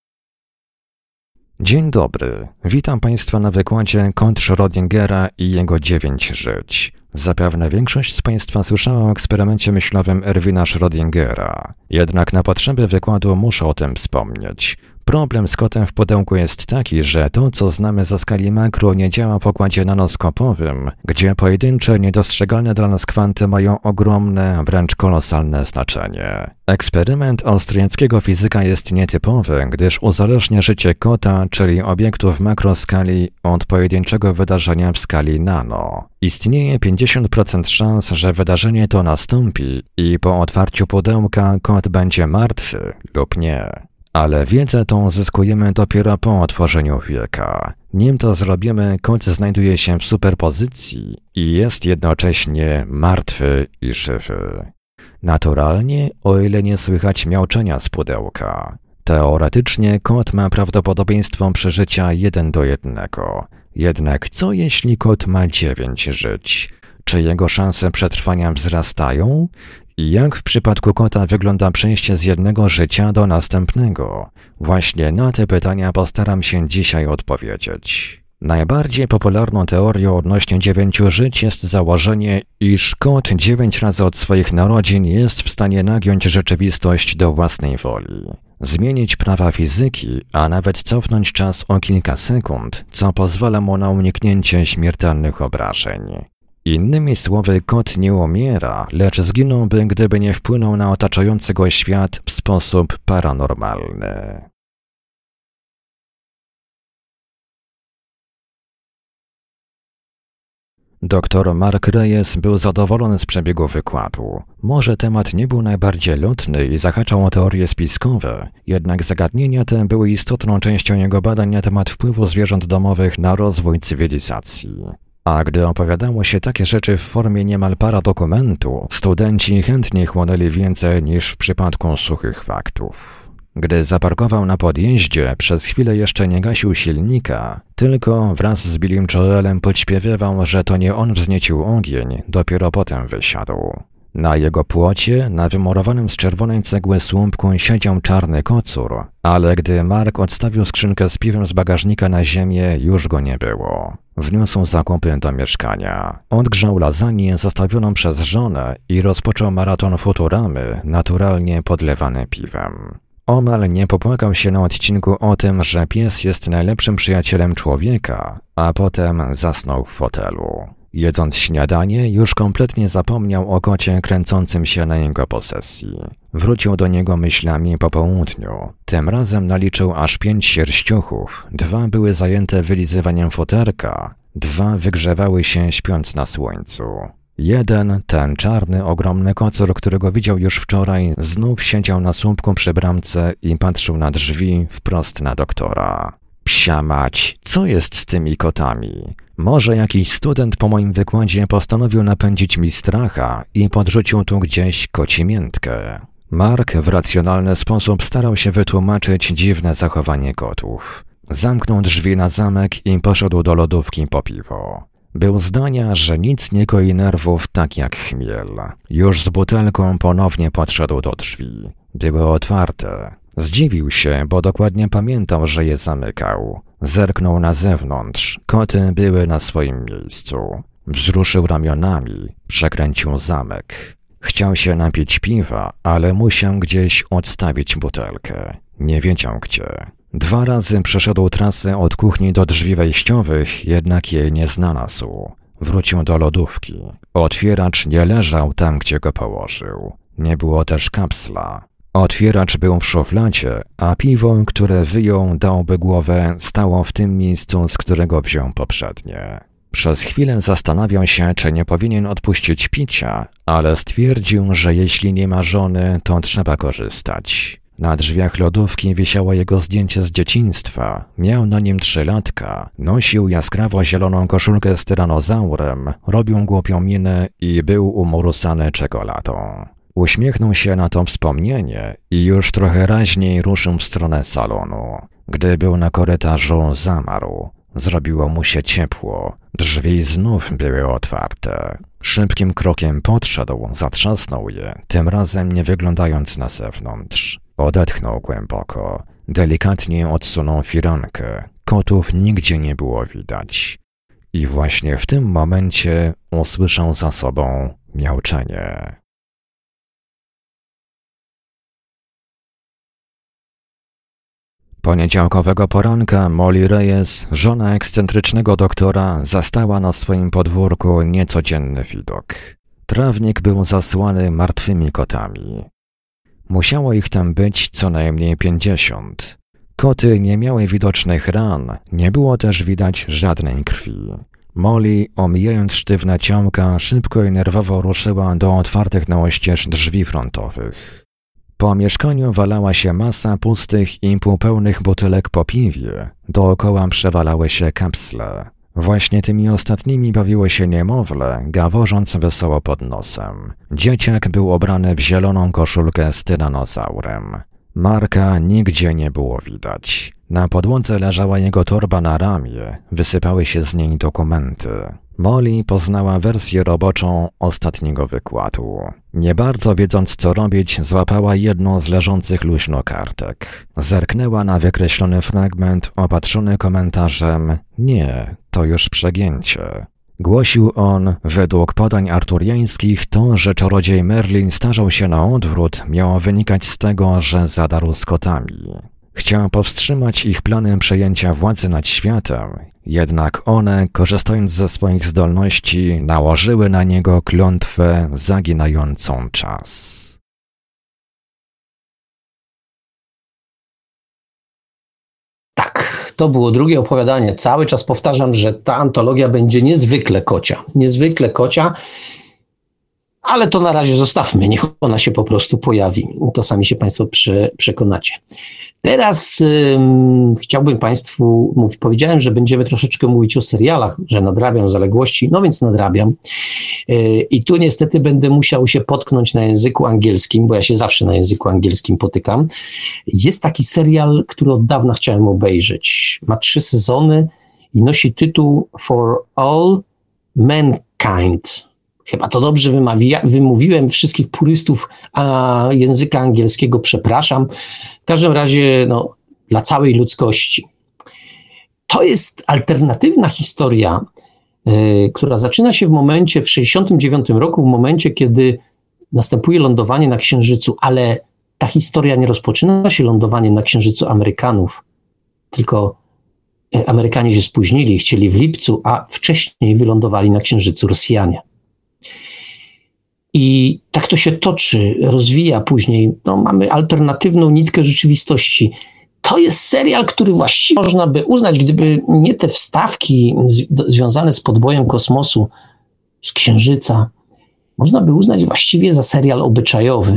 Dzień dobry. Witam Państwa na wykładzie Kąt Schrödingera i jego 9 żyć. Zapewne większość z Państwa słyszała o eksperymencie myślowym Erwina Schrödingera. Jednak na potrzeby wykładu muszę o tym wspomnieć. Problem z kotem w pudełku jest taki, że to, co znamy ze skali makro, nie działa w układzie nanoskopowym, gdzie pojedyncze, niedostrzegalne dla nas kwanty mają ogromne, wręcz kolosalne znaczenie. Eksperyment austriackiego fizyka jest nietypowy, gdyż uzależnia życie kota, czyli obiektu w makroskali, od pojedynczego wydarzenia w skali nano. Istnieje 50% szans, że wydarzenie to nastąpi i po otwarciu pudełka kot będzie martwy lub nie. Ale wiedzę tą zyskujemy dopiero po otworzeniu wieka. Nim to zrobimy, kot znajduje się w superpozycji i jest jednocześnie martwy i żywy. Naturalnie, o ile nie słychać miauczenia z pudełka. Teoretycznie kot ma prawdopodobieństwo przeżycia 1:1. Jednak co jeśli kot ma 9 żyć? Czy jego szanse przetrwania wzrastają? I jak w przypadku kota wygląda przejście z jednego życia do następnego? Właśnie na te pytania postaram się dzisiaj odpowiedzieć. Najbardziej popularną teorią odnośnie 9 żyć jest założenie, iż kot 9 razy od swoich narodzin jest w stanie nagiąć rzeczywistość do własnej woli. Zmienić prawa fizyki, a nawet cofnąć czas o kilka sekund, co pozwala mu na uniknięcie śmiertelnych obrażeń. Innymi słowy, kot nie umiera, lecz zginąłby, gdyby nie wpłynął na otaczający go świat w sposób paranormalny. Dr Mark Reyes był zadowolony z przebiegu wykładu. Może temat nie był najbardziej lotny i zahaczał o teorie spiskowe, jednak zagadnienia te były istotną częścią jego badań na temat wpływu zwierząt domowych na rozwój cywilizacji. A gdy opowiadało się takie rzeczy w formie niemal paradokumentu, studenci chętnie chłonęli więcej niż w przypadku suchych faktów. Gdy zaparkował na podjeździe, przez chwilę jeszcze nie gasił silnika, tylko wraz z Billym Joelem podśpiewywał, że to nie on wzniecił ogień, dopiero potem wysiadł. Na jego płocie, na wymurowanym z czerwonej cegły słupku siedział czarny kocur, ale gdy Mark odstawił skrzynkę z piwem z bagażnika na ziemię, już go nie było. Wniósł zakupy do mieszkania. Odgrzał lasagne zostawioną przez żonę i rozpoczął maraton Futuramy, naturalnie podlewany piwem. Omal nie popłakał się na odcinku o tym, że pies jest najlepszym przyjacielem człowieka, a potem zasnął w fotelu. Jedząc śniadanie, już kompletnie zapomniał o kocie kręcącym się na jego posesji. Wrócił do niego myślami po południu. Tym razem naliczył aż 5 sierściuchów. 2 były zajęte wylizywaniem futerka, 2 wygrzewały się śpiąc na słońcu. Jeden, ten czarny, ogromny kocur, którego widział już wczoraj, znów siedział na słupku przy bramce i patrzył na drzwi wprost na doktora. Psia mać, co jest z tymi kotami? Może jakiś student po moim wykładzie postanowił napędzić mi stracha i podrzucił tu gdzieś kocimiętkę. Mark w racjonalny sposób starał się wytłumaczyć dziwne zachowanie kotów. Zamknął drzwi na zamek i poszedł do lodówki po piwo. Był zdania, że nic nie koi nerwów tak jak chmiel. Już z butelką ponownie podszedł do drzwi. Były otwarte. Zdziwił się, bo dokładnie pamiętał, że je zamykał. Zerknął na zewnątrz. Koty były na swoim miejscu. Wzruszył ramionami. Przekręcił zamek. Chciał się napić piwa, ale musiał gdzieś odstawić butelkę. Nie wiedział gdzie. 2 razy przeszedł trasę od kuchni do drzwi wejściowych, jednak jej nie znalazł. Wrócił do lodówki. Otwieracz nie leżał tam, gdzie go położył. Nie było też kapsla. Otwieracz był w szufladzie, a piwo, które wyjął, dałby głowę, stało w tym miejscu, z którego wziął poprzednie. Przez chwilę zastanawiał się, czy nie powinien odpuścić picia, ale stwierdził, że jeśli nie ma żony, to trzeba korzystać. Na drzwiach lodówki wisiało jego zdjęcie z dzieciństwa. Miał na nim 3-latka. Nosił jaskrawo zieloną koszulkę z tyranozaurem, robił głupią minę i był umorusany czekoladą. Uśmiechnął się na to wspomnienie i już trochę raźniej ruszył w stronę salonu. Gdy był na korytarzu, zamarł. Zrobiło mu się ciepło. Drzwi znów były otwarte. Szybkim krokiem podszedł, zatrzasnął je, tym razem nie wyglądając na zewnątrz. Odetchnął głęboko. Delikatnie odsunął firankę. Kotów nigdzie nie było widać. I właśnie w tym momencie usłyszał za sobą miauczenie. Poniedziałkowego poranka Molly Reyes, żona ekscentrycznego doktora, zastała na swoim podwórku niecodzienny widok. Trawnik był zasłany martwymi kotami. Musiało ich tam być co najmniej 50. Koty nie miały widocznych ran, nie było też widać żadnej krwi. Molly, omijając sztywne ciałka, szybko i nerwowo ruszyła do otwartych na oścież drzwi frontowych. Po mieszkaniu walała się masa pustych i półpełnych butelek po piwie. Dookoła przewalały się kapsle. Właśnie tymi ostatnimi bawiło się niemowlę, gaworząc wesoło pod nosem. Dzieciak był ubrany w zieloną koszulkę z tyranozaurem. Marka nigdzie nie było widać. Na podłodze leżała jego torba na ramię, wysypały się z niej dokumenty. Molly poznała wersję roboczą ostatniego wykładu. Nie bardzo wiedząc co robić, złapała jedną z leżących luźno kartek. Zerknęła na wykreślony fragment opatrzony komentarzem „Nie, to już przegięcie”. Głosił on, według podań arturiańskich, to, że czarodziej Merlin starzał się na odwrót, miało wynikać z tego, że zadarł z kotami. Chciał powstrzymać ich plany przejęcia władzy nad światem, jednak one, korzystając ze swoich zdolności, nałożyły na niego klątwę zaginającą czas. Tak, to było drugie opowiadanie. Cały czas powtarzam, że ta antologia będzie niezwykle kocia, ale to na razie zostawmy, niech ona się po prostu pojawi. To sami się Państwo przekonacie. Teraz chciałbym Państwu mówić, powiedziałem, że będziemy troszeczkę mówić o serialach, że nadrabiam zaległości, no więc nadrabiam. I tu niestety będę musiał się potknąć na języku angielskim, bo ja się zawsze na języku angielskim potykam. Jest taki serial, który od dawna chciałem obejrzeć. Ma 3 sezony i nosi tytuł For All Mankind. Chyba to dobrze wymówiłem, wszystkich purystów języka angielskiego przepraszam. W każdym razie dla całej ludzkości. To jest alternatywna historia, która zaczyna się w 1969 roku, w momencie, kiedy następuje lądowanie na Księżycu, ale ta historia nie rozpoczyna się lądowaniem na Księżycu Amerykanów, tylko Amerykanie się spóźnili, chcieli w lipcu, a wcześniej wylądowali na Księżycu Rosjanie. I tak to się toczy, rozwija później. Mamy alternatywną nitkę rzeczywistości. To jest serial, który właściwie można by uznać, gdyby nie te wstawki związane z podbojem kosmosu, z Księżyca, można by uznać właściwie za serial obyczajowy.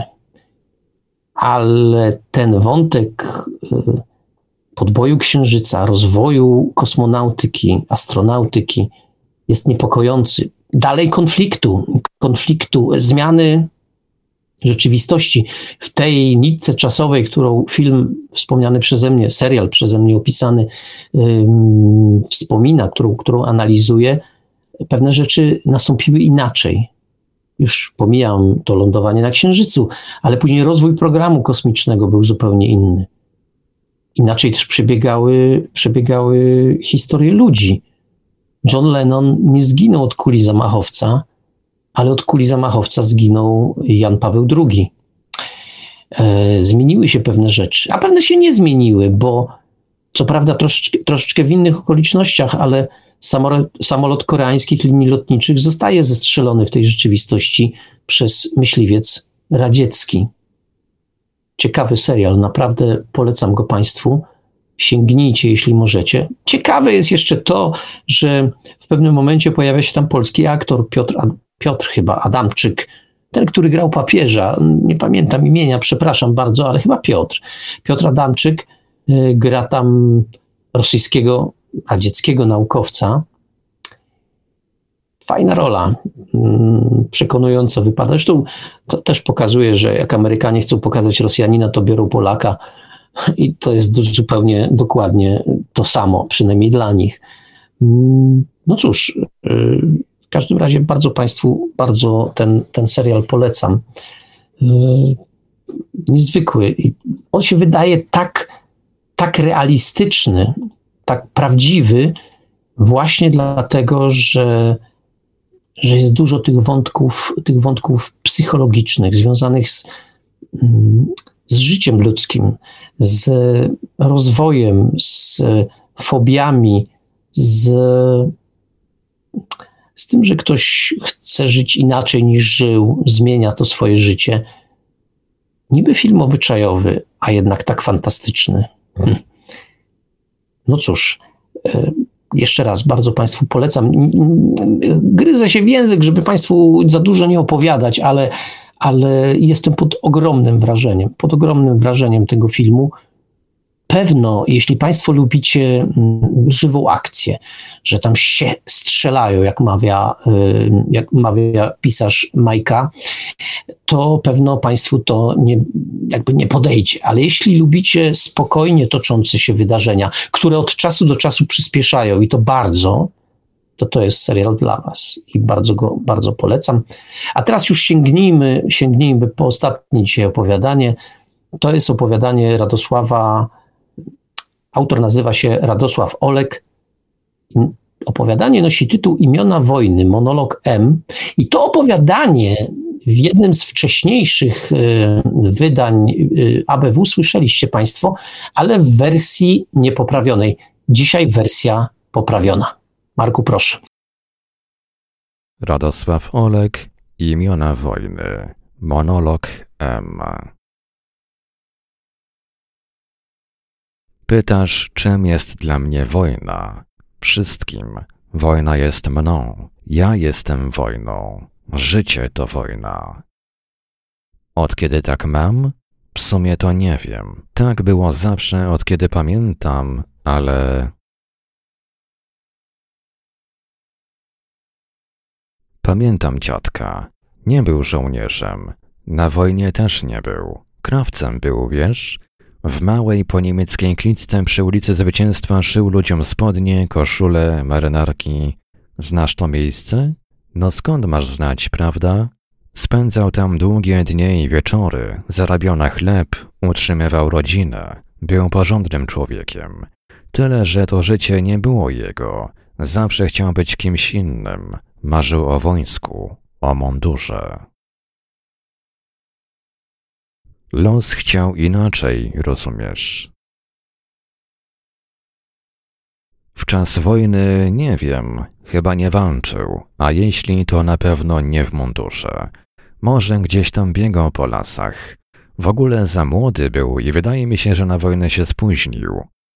Ale ten wątek podboju Księżyca, rozwoju kosmonautyki, astronautyki jest niepokojący. Dalej konfliktu, zmiany rzeczywistości w tej nitce czasowej, którą film wspomniany przeze mnie, serial przeze mnie opisany wspomina, którą analizuje, pewne rzeczy nastąpiły inaczej. Już pomijam to lądowanie na Księżycu, ale później rozwój programu kosmicznego był zupełnie inny. Inaczej też przebiegały historie ludzi. John Lennon nie zginął od kuli zamachowca, ale od kuli zamachowca zginął Jan Paweł II. Zmieniły się pewne rzeczy, a pewne się nie zmieniły, bo co prawda troszeczkę w innych okolicznościach, ale samolot koreańskich linii lotniczych zostaje zestrzelony w tej rzeczywistości przez myśliwiec radziecki. Ciekawy serial, naprawdę polecam go Państwu. Sięgnijcie, jeśli możecie. Ciekawe jest jeszcze to, że w pewnym momencie pojawia się tam polski aktor, Piotr chyba Adamczyk, ten, który grał papieża. Nie pamiętam imienia, przepraszam bardzo, ale chyba Piotr. Piotr Adamczyk gra tam rosyjskiego, radzieckiego naukowca. Fajna rola, przekonująco wypada. Zresztą to też pokazuje, że jak Amerykanie chcą pokazać Rosjanina, to biorą Polaka i to jest zupełnie dokładnie to samo, przynajmniej dla nich. No cóż, w każdym razie bardzo Państwu ten serial polecam. Niezwykły. On się wydaje tak realistyczny, tak prawdziwy, właśnie dlatego, że jest dużo tych wątków psychologicznych, związanych z życiem ludzkim, z rozwojem, z fobiami, z tym, że ktoś chce żyć inaczej niż żył, zmienia to swoje życie. Niby film obyczajowy, a jednak tak fantastyczny. No cóż, jeszcze raz bardzo Państwu polecam. Gryzę się w język, żeby Państwu za dużo nie opowiadać, ale jestem pod ogromnym wrażeniem tego filmu. Pewno, jeśli Państwo lubicie żywą akcję, że tam się strzelają, jak mawia pisarz Majka, to pewno Państwu to nie podejdzie. Ale jeśli lubicie spokojnie toczące się wydarzenia, które od czasu do czasu przyspieszają i to bardzo, to jest serial dla Was i bardzo polecam. A teraz już sięgnijmy po ostatnie dzisiaj opowiadanie. To jest opowiadanie Radosława. Autor nazywa się Radosław Olek. Opowiadanie nosi tytuł Imiona wojny, monolog M. I to opowiadanie w jednym z wcześniejszych wydań ABW słyszeliście Państwo, ale w wersji niepoprawionej. Dzisiaj wersja poprawiona. Marku, proszę. Radosław Olek, Imiona wojny, monolog M. Pytasz, czym jest dla mnie wojna? Wszystkim. Wojna jest mną. Ja jestem wojną. Życie to wojna. Od kiedy tak mam? W sumie to nie wiem. Tak było zawsze, od kiedy pamiętam, ale... Pamiętam dziadka. Nie był żołnierzem. Na wojnie też nie był. Krawcem był, wiesz? W małej poniemieckiej klitce przy ulicy Zwycięstwa szył ludziom spodnie, koszule, marynarki. Znasz to miejsce? No skąd masz znać, prawda? Spędzał tam długie dnie i wieczory, zarabiał na chleb, utrzymywał rodzinę. Był porządnym człowiekiem. Tyle, że to życie nie było jego. Zawsze chciał być kimś innym. Marzył o wojsku, o mundurze. Los chciał inaczej, rozumiesz? W czas wojny nie wiem, chyba nie walczył, a jeśli to na pewno nie w mundurze. Może gdzieś tam biegał po lasach. W ogóle za młody był i wydaje mi się, że na wojnę się spóźnił.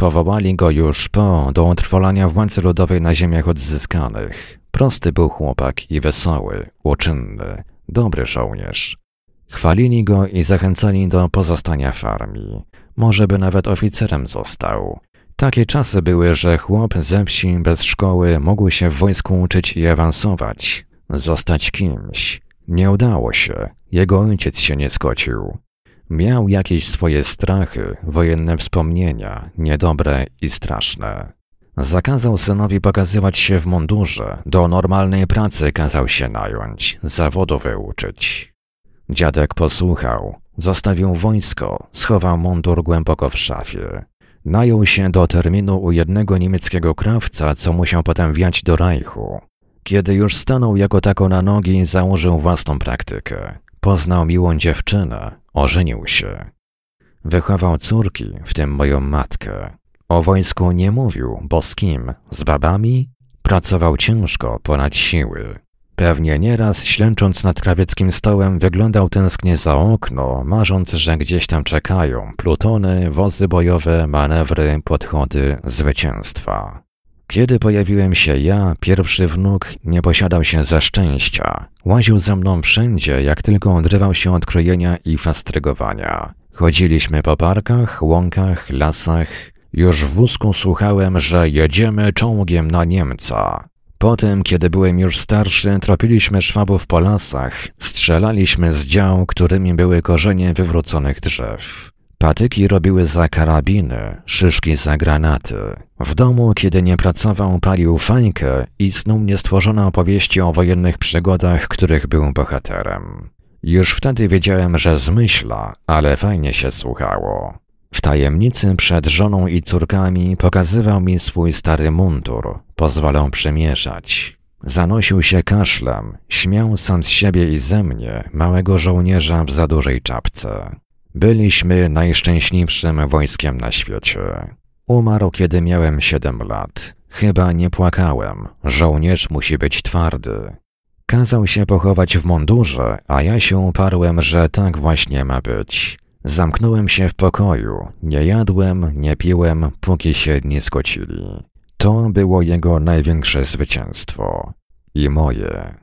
Powołali go już do utrwalania władzy ludowej na ziemiach odzyskanych. Prosty był chłopak i wesoły, uczynny, dobry żołnierz. Chwalili go i zachęcali do pozostania w armii. Może by nawet oficerem został. Takie czasy były, że chłop ze wsi bez szkoły mógł się w wojsku uczyć i awansować, zostać kimś. Nie udało się, jego ojciec się nie zgodził. Miał jakieś swoje strachy, wojenne wspomnienia, niedobre i straszne. Zakazał synowi pokazywać się w mundurze, do normalnej pracy kazał się nająć, zawodu wyuczyć. Dziadek posłuchał, zostawił wojsko, schował mundur głęboko w szafie. Najął się do terminu u jednego niemieckiego krawca, co musiał potem wiać do Reichu. Kiedy już stanął jako tako na nogi, założył własną praktykę. Poznał miłą dziewczynę, ożenił się. Wychował córki, w tym moją matkę. O wojsku nie mówił, bo z kim? Z babami? Pracował ciężko, ponad siły. Pewnie nieraz, ślęcząc nad krawieckim stołem, wyglądał tęsknie za okno, marząc, że gdzieś tam czekają plutony, wozy bojowe, manewry, podchody, zwycięstwa. Kiedy pojawiłem się ja, pierwszy wnuk nie posiadał się ze szczęścia. Łaził ze mną wszędzie, jak tylko odrywał się od krojenia i fastrygowania. Chodziliśmy po parkach, łąkach, lasach. Już w wózku słuchałem, że jedziemy czołgiem na Niemca. Potem, kiedy byłem już starszy, tropiliśmy szwabów po lasach, strzelaliśmy z dział, którymi były korzenie wywróconych drzew. Patyki robiły za karabiny, szyszki za granaty. W domu, kiedy nie pracował, palił fajkę i snuł niestworzone opowieści o wojennych przygodach, których był bohaterem. Już wtedy wiedziałem, że zmyśla, ale fajnie się słuchało. W tajemnicy przed żoną i córkami pokazywał mi swój stary mundur, pozwalał przymierzać. Zanosił się kaszlem, śmiał sam z siebie i ze mnie, małego żołnierza w za dużej czapce. Byliśmy najszczęśliwszym wojskiem na świecie. Umarł, kiedy miałem 7 lat. Chyba nie płakałem, żołnierz musi być twardy. Kazał się pochować w mundurze, a ja się uparłem, że tak właśnie ma być. Zamknąłem się w pokoju, nie jadłem, nie piłem, póki się nie zgodzili. To było jego największe zwycięstwo. I moje.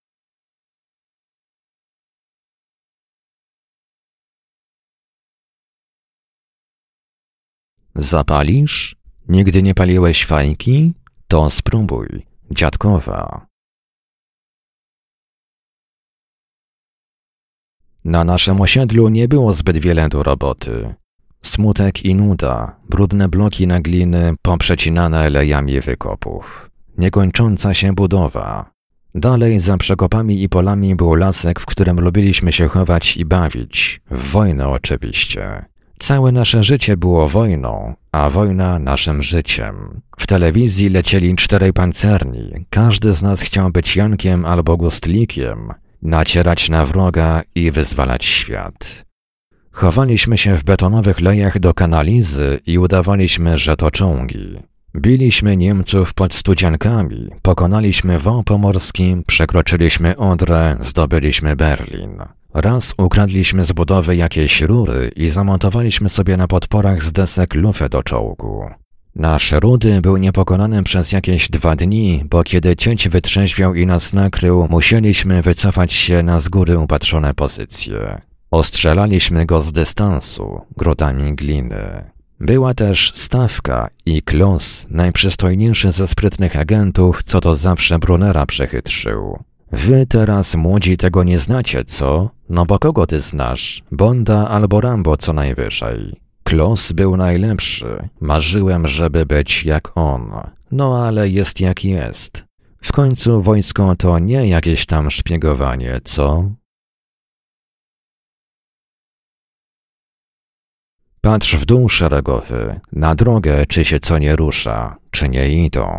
Zapalisz? Nigdy nie paliłeś fajki? To spróbuj. Dziadkowa. Na naszym osiedlu nie było zbyt wiele do roboty. Smutek i nuda, brudne bloki na gliny poprzecinane lejami wykopów. Niekończąca się budowa. Dalej za przekopami i polami był lasek, w którym lubiliśmy się chować i bawić. W wojnę oczywiście. Całe nasze życie było wojną, a wojna naszym życiem. W telewizji lecieli 4 pancerni. Każdy z nas chciał być Jankiem albo Gustlikiem, nacierać na wroga i wyzwalać świat. Chowaliśmy się w betonowych lejach do kanalizy i udawaliśmy, że to czołgi. Biliśmy Niemców pod Studziankami, pokonaliśmy Wał Pomorski, przekroczyliśmy Odrę, zdobyliśmy Berlin. Raz ukradliśmy z budowy jakieś rury i zamontowaliśmy sobie na podporach z desek lufę do czołgu. Nasz Rudy był niepokonany przez jakieś 2 dni, bo kiedy cieć wytrzeźwiał i nas nakrył, musieliśmy wycofać się na z góry upatrzone pozycje. Ostrzelaliśmy go z dystansu, grudami gliny. Była też Stawka i Klos, najprzystojniejszy ze sprytnych agentów, co to zawsze Brunera przechytrzył. Wy teraz, młodzi, tego nie znacie, co? No bo kogo ty znasz? Bonda albo Rambo co najwyżej. Klos był najlepszy. Marzyłem, żeby być jak on. No ale jest jak jest. W końcu wojsko to nie jakieś tam szpiegowanie, co? Patrz w dół szeregowy, na drogę, czy się co nie rusza, czy nie idą.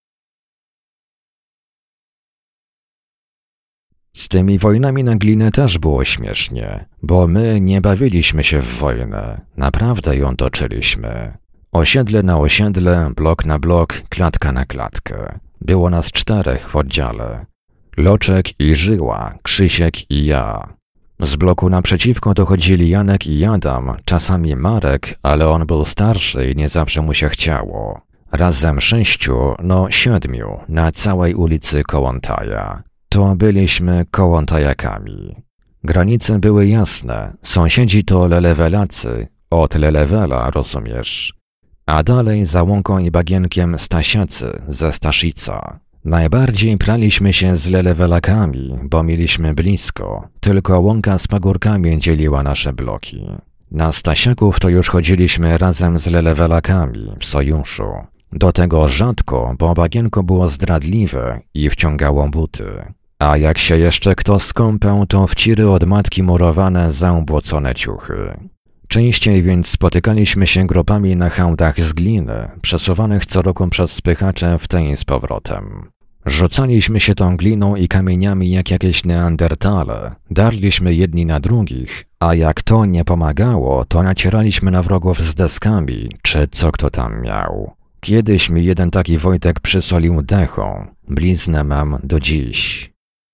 Z tymi wojnami na glinę też było śmiesznie, bo my nie bawiliśmy się w wojnę, naprawdę ją toczyliśmy. Osiedle na osiedle, blok na blok, klatka na klatkę. Było nas 4 w oddziale. Loczek i Żyła, Krzysiek i ja. Z bloku naprzeciwko dochodzili Janek i Adam, czasami Marek, ale on był starszy i nie zawsze mu się chciało. Razem 6, 7 na całej ulicy Kołątaja. To byliśmy kołątajakami. Granice były jasne, sąsiedzi to lelewelacy, od lelewela, rozumiesz. A dalej za Łąką i Bagienkiem Stasiacy ze Staszica. Najbardziej praliśmy się z lelewelakami, bo mieliśmy blisko, tylko Łąka z Pagórkami dzieliła nasze bloki. Na Stasiaków to już chodziliśmy razem z lelewelakami w sojuszu. Do tego rzadko, bo Bagienko było zdradliwe i wciągało buty. A jak się jeszcze kto skąpał, to wciry od matki murowane, zaubłocone ciuchy. Częściej więc spotykaliśmy się grupami na hałdach z gliny, przesuwanych co roku przez spychacze w tej z powrotem. Rzucaliśmy się tą gliną i kamieniami jak jakieś neandertale, darliśmy jedni na drugich, a jak to nie pomagało, to nacieraliśmy na wrogów z deskami, czy co kto tam miał. Kiedyś mi jeden taki Wojtek przysolił dechą, bliznę mam do dziś.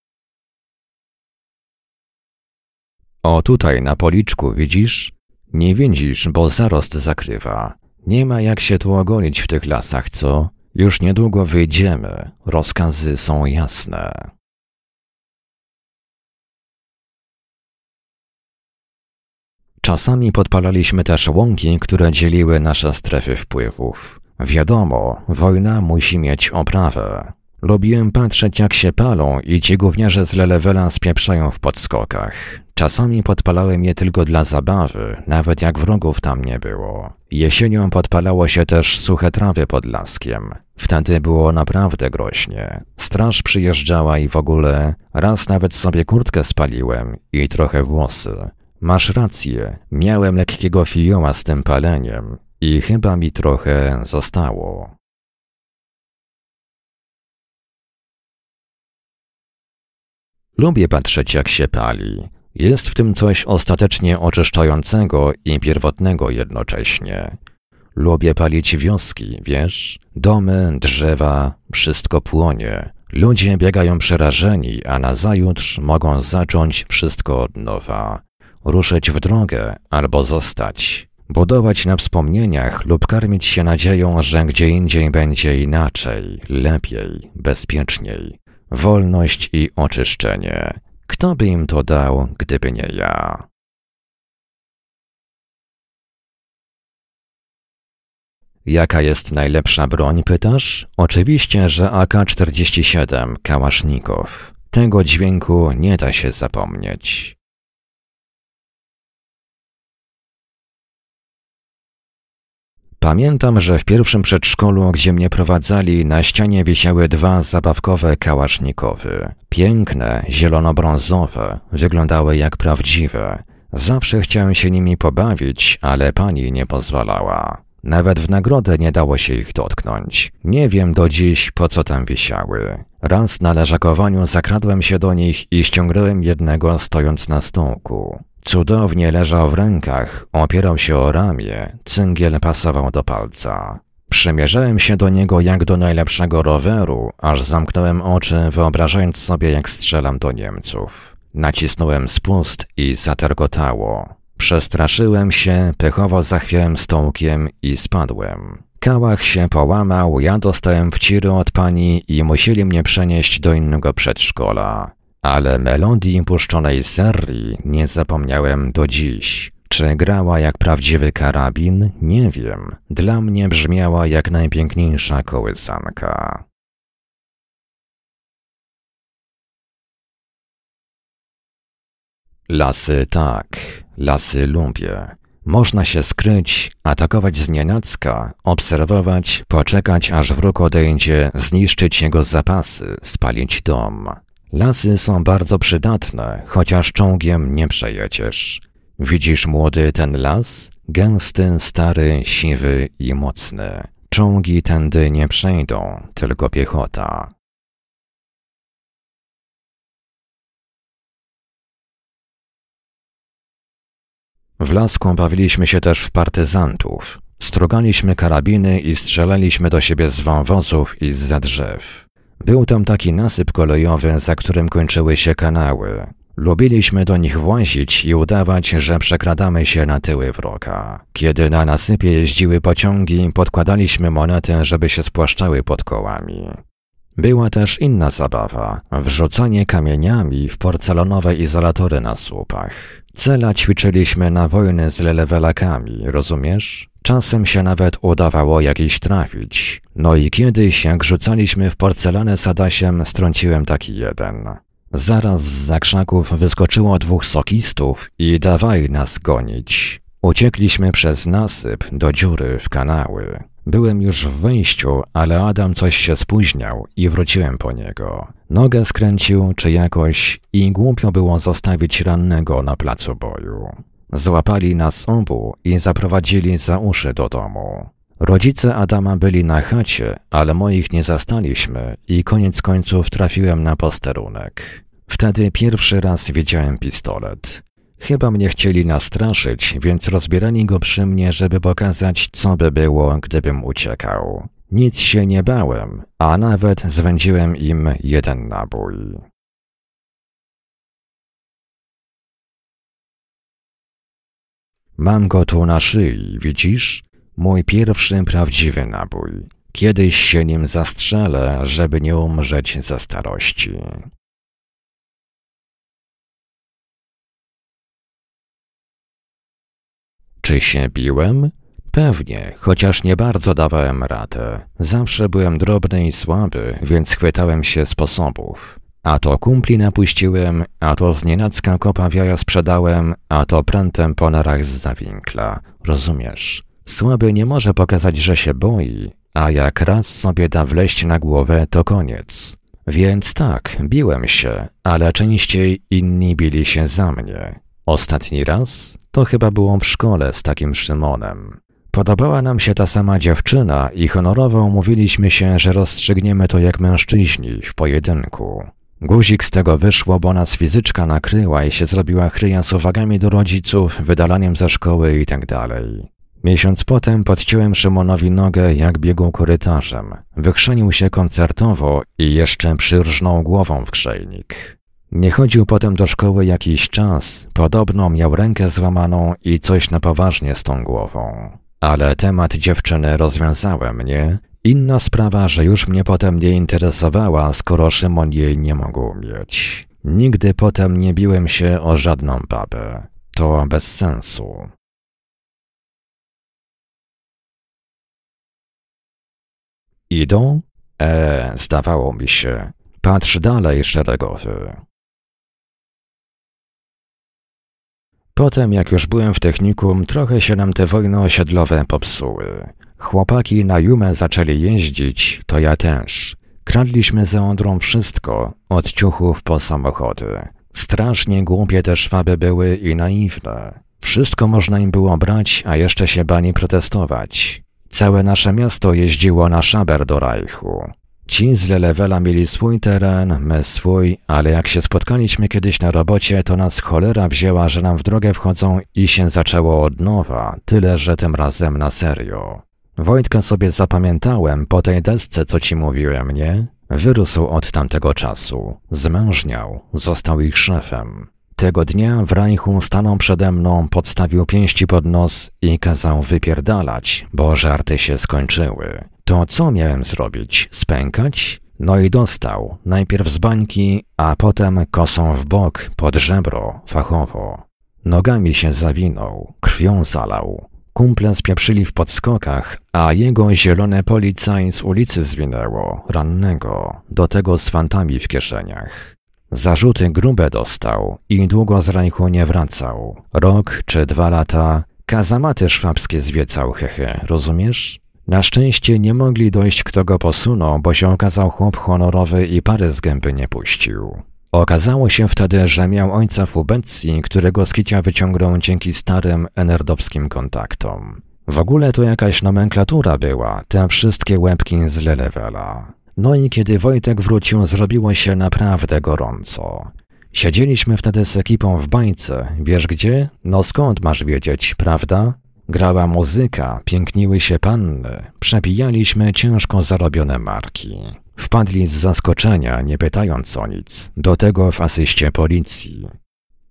O tutaj na policzku widzisz? Nie widzisz, bo zarost zakrywa. Nie ma jak się tu ogolić w tych lasach, co? Już niedługo wyjdziemy. Rozkazy są jasne. Czasami podpalaliśmy też łąki, które dzieliły nasze strefy wpływów. Wiadomo, wojna musi mieć oprawę. Lubiłem patrzeć, jak się palą i ci gówniarze z lelewela spieprzają w podskokach. Czasami podpalałem je tylko dla zabawy, nawet jak wrogów tam nie było. Jesienią podpalało się też suche trawy pod laskiem. Wtedy było naprawdę groźnie. Straż przyjeżdżała i w ogóle raz nawet sobie kurtkę spaliłem i trochę włosy. Masz rację, miałem lekkiego fioła z tym paleniem i chyba mi trochę zostało. Lubię patrzeć, jak się pali. Jest w tym coś ostatecznie oczyszczającego i pierwotnego jednocześnie. Lubię palić wioski, wiesz? Domy, drzewa, wszystko płonie. Ludzie biegają przerażeni, a nazajutrz mogą zacząć wszystko od nowa. Ruszyć w drogę albo zostać. Budować na wspomnieniach lub karmić się nadzieją, że gdzie indziej będzie inaczej, lepiej, bezpieczniej. Wolność i oczyszczenie. Kto by im to dał, gdyby nie ja? Jaka jest najlepsza broń, pytasz? Oczywiście, że AK-47 Kałasznikow. Tego dźwięku nie da się zapomnieć. Pamiętam, że w pierwszym przedszkolu, gdzie mnie prowadzali, na ścianie wisiały 2 zabawkowe kałasznikowy. Piękne, zielono-brązowe, wyglądały jak prawdziwe. Zawsze chciałem się nimi pobawić, ale pani nie pozwalała. Nawet w nagrodę nie dało się ich dotknąć. Nie wiem do dziś, po co tam wisiały. Raz na leżakowaniu zakradłem się do nich i ściągnąłem jednego, stojąc na stołku. Cudownie leżał w rękach, opierał się o ramię, cyngiel pasował do palca. Przymierzałem się do niego jak do najlepszego roweru, aż zamknąłem oczy, wyobrażając sobie, jak strzelam do Niemców. Nacisnąłem spust i zaterkotało. Przestraszyłem się, pechowo zachwiałem stołkiem i spadłem. Kałach się połamał, ja dostałem wciry od pani i musieli mnie przenieść do innego przedszkola. Ale melodii puszczonej z serii nie zapomniałem do dziś. Czy grała jak prawdziwy karabin? Nie wiem. Dla mnie brzmiała jak najpiękniejsza kołysanka. Lasy tak, lasy lubię. Można się skryć, atakować znienacka, obserwować, poczekać aż wróg odejdzie, zniszczyć jego zapasy, spalić dom. Lasy są bardzo przydatne, chociaż czołgiem nie przejedziesz. Widzisz, młody, ten las? Gęsty, stary, siwy i mocny. Czołgi tędy nie przejdą, tylko piechota. W lasku bawiliśmy się też w partyzantów. Strugaliśmy karabiny i strzelaliśmy do siebie z wąwozów i zza drzew. Był tam taki nasyp kolejowy, za którym kończyły się kanały. Lubiliśmy do nich włazić i udawać, że przekradamy się na tyły wroga. Kiedy na nasypie jeździły pociągi, podkładaliśmy monety, żeby się spłaszczały pod kołami. Była też inna zabawa – wrzucanie kamieniami w porcelanowe izolatory na słupach. Cela ćwiczyliśmy na wojny z lelewelakami, rozumiesz? Czasem się nawet udawało jakiś trafić. No i kiedyś, jak rzucaliśmy w porcelanę z Adasiem, strąciłem taki jeden. Zaraz zza krzaków wyskoczyło 2 sokistów i dawali nas gonić. Uciekliśmy przez nasyp do dziury w kanały. Byłem już w wejściu, ale Adam coś się spóźniał i wróciłem po niego. Nogę skręcił czy jakoś i głupio było zostawić rannego na placu boju. Złapali nas obu i zaprowadzili za uszy do domu. Rodzice Adama byli na chacie, ale moich nie zastaliśmy i koniec końców trafiłem na posterunek. Wtedy pierwszy raz widziałem pistolet. Chyba mnie chcieli nastraszyć, więc rozbierali go przy mnie, żeby pokazać, co by było, gdybym uciekał. Nic się nie bałem, a nawet zwędziłem im 1 nabój. Mam go tu na szyi, widzisz? Mój pierwszy prawdziwy nabój. Kiedyś się nim zastrzelę, żeby nie umrzeć ze starości. Czy się biłem? Pewnie, chociaż nie bardzo dawałem radę. Zawsze byłem drobny i słaby, więc chwytałem się sposobów. A to kumpli napuściłem, a to znienacka kopa w jaja sprzedałem, a to prętem po narach zza winkla. Rozumiesz? Słaby nie może pokazać, że się boi, a jak raz sobie da wleść na głowę, to koniec. Więc tak, biłem się, ale częściej inni bili się za mnie. Ostatni raz? To chyba było w szkole z takim Szymonem. Podobała nam się ta sama dziewczyna i honorowo umówiliśmy się, że rozstrzygniemy to jak mężczyźni w pojedynku. Guzik z tego wyszło, bo nas fizyczka nakryła i się zrobiła chryja z uwagami do rodziców, wydalaniem ze szkoły i tak dalej. Miesiąc potem podciąłem Szymonowi nogę, jak biegł korytarzem. Wychrzanił się koncertowo i jeszcze przyrżnął głową w grzejnik. Nie chodził potem do szkoły jakiś czas, podobno miał rękę złamaną i coś na poważnie z tą głową. Ale temat dziewczyny rozwiązałem, nie? Inna sprawa, że już mnie potem nie interesowała, skoro Szymon jej nie mógł mieć. Nigdy potem nie biłem się o żadną babę. To bez sensu. Idą? Zdawało mi się. Patrz dalej, szeregowy. Potem, jak już byłem w technikum, trochę się nam te wojny osiedlowe popsuły. Chłopaki na Jumę zaczęli jeździć, to ja też. Kradliśmy za Odrą wszystko, od ciuchów po samochody. Strasznie głupie te szwaby były i naiwne. Wszystko można im było brać, a jeszcze się bali protestować. Całe nasze miasto jeździło na szaber do Reichu. Ci z Lelewela mieli swój teren, my swój, ale jak się spotkaliśmy kiedyś na robocie, to nas cholera wzięła, że nam w drogę wchodzą i się zaczęło od nowa, tyle że tym razem na serio. Wojtka sobie zapamiętałem po tej desce, co ci mówiłem, nie? Wyrósł od tamtego czasu, zmężniał, został ich szefem. Tego dnia w Reichu stanął przede mną, podstawił pięści pod nos i kazał wypierdalać, bo żarty się skończyły. To co miałem zrobić? Spękać? No i dostał. Najpierw z bańki, a potem kosą w bok, pod żebro, fachowo. Nogami się zawinął, krwią zalał. Kumple spieprzyli w podskokach, a jego zielone policaj z ulicy zwinęło, rannego, do tego z fantami w kieszeniach. Zarzuty grube dostał i długo z Reichu nie wracał. Rok czy 2 lata, kazamaty szwabskie zwiecał, hehe, rozumiesz? Na szczęście nie mogli dojść, kto go posunął, bo się okazał chłop honorowy i pary z gęby nie puścił. Okazało się wtedy, że miał ojca w ubecji, którego z kicia wyciągnął dzięki starym enerdowskim kontaktom. W ogóle to jakaś nomenklatura była, te wszystkie łebki z Lelewela. No i kiedy Wojtek wrócił, zrobiło się naprawdę gorąco. Siedzieliśmy wtedy z ekipą w bańce, wiesz gdzie? No skąd masz wiedzieć, prawda? Grała muzyka, piękniły się panny, przebijaliśmy ciężko zarobione marki. Wpadli z zaskoczenia, nie pytając o nic, do tego w asyście policji.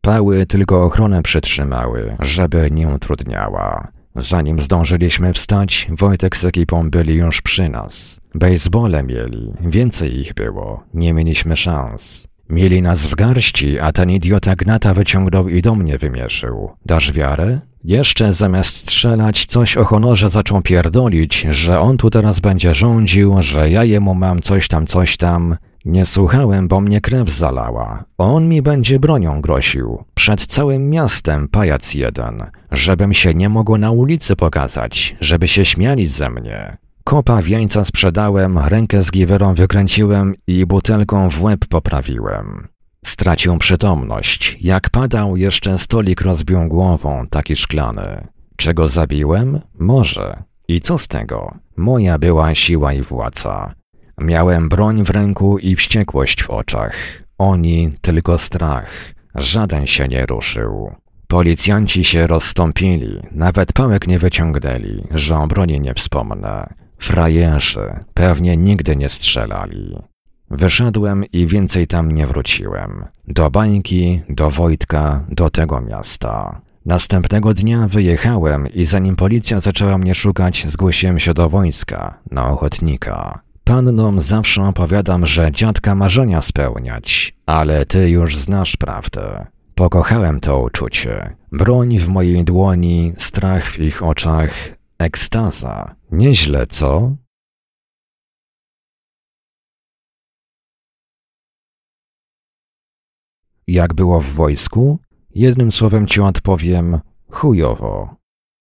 Pały tylko ochronę przytrzymały, żeby nie utrudniała. Zanim zdążyliśmy wstać, Wojtek z ekipą byli już przy nas. Bejsbole mieli, więcej ich było, nie mieliśmy szans. Mieli nas w garści, a ten idiota gnata wyciągnął i do mnie wymieszył. Dasz wiarę? Jeszcze zamiast strzelać, coś o honorze zaczął pierdolić, że on tu teraz będzie rządził, że ja jemu mam coś tam. Nie słuchałem, bo mnie krew zalała. On mi będzie bronią groził. Przed całym miastem pajac jeden. Żebym się nie mógł na ulicy pokazać, żeby się śmiali ze mnie. Kopa wieńca sprzedałem, rękę z giwerą wykręciłem i butelką w łeb poprawiłem. Stracił przytomność. Jak padał, jeszcze stolik rozbił głową, taki szklany. Czego zabiłem? Może. I co z tego? Moja była siła i władza. Miałem broń w ręku i wściekłość w oczach. Oni tylko strach. Żaden się nie ruszył. Policjanci się rozstąpili, nawet pałek nie wyciągnęli, że o broni nie wspomnę. Frajerzy, pewnie nigdy nie strzelali. Wyszedłem i więcej tam nie wróciłem. Do Bańki, do Wojtka, do tego miasta. Następnego dnia wyjechałem i zanim policja zaczęła mnie szukać, zgłosiłem się do wojska, na ochotnika. Pannom zawsze opowiadam, że dziadka marzenia spełniać, ale ty już znasz prawdę. Pokochałem to uczucie. Broń w mojej dłoni, strach w ich oczach, ekstaza. Nieźle, co? Jak było w wojsku? Jednym słowem ci odpowiem, chujowo.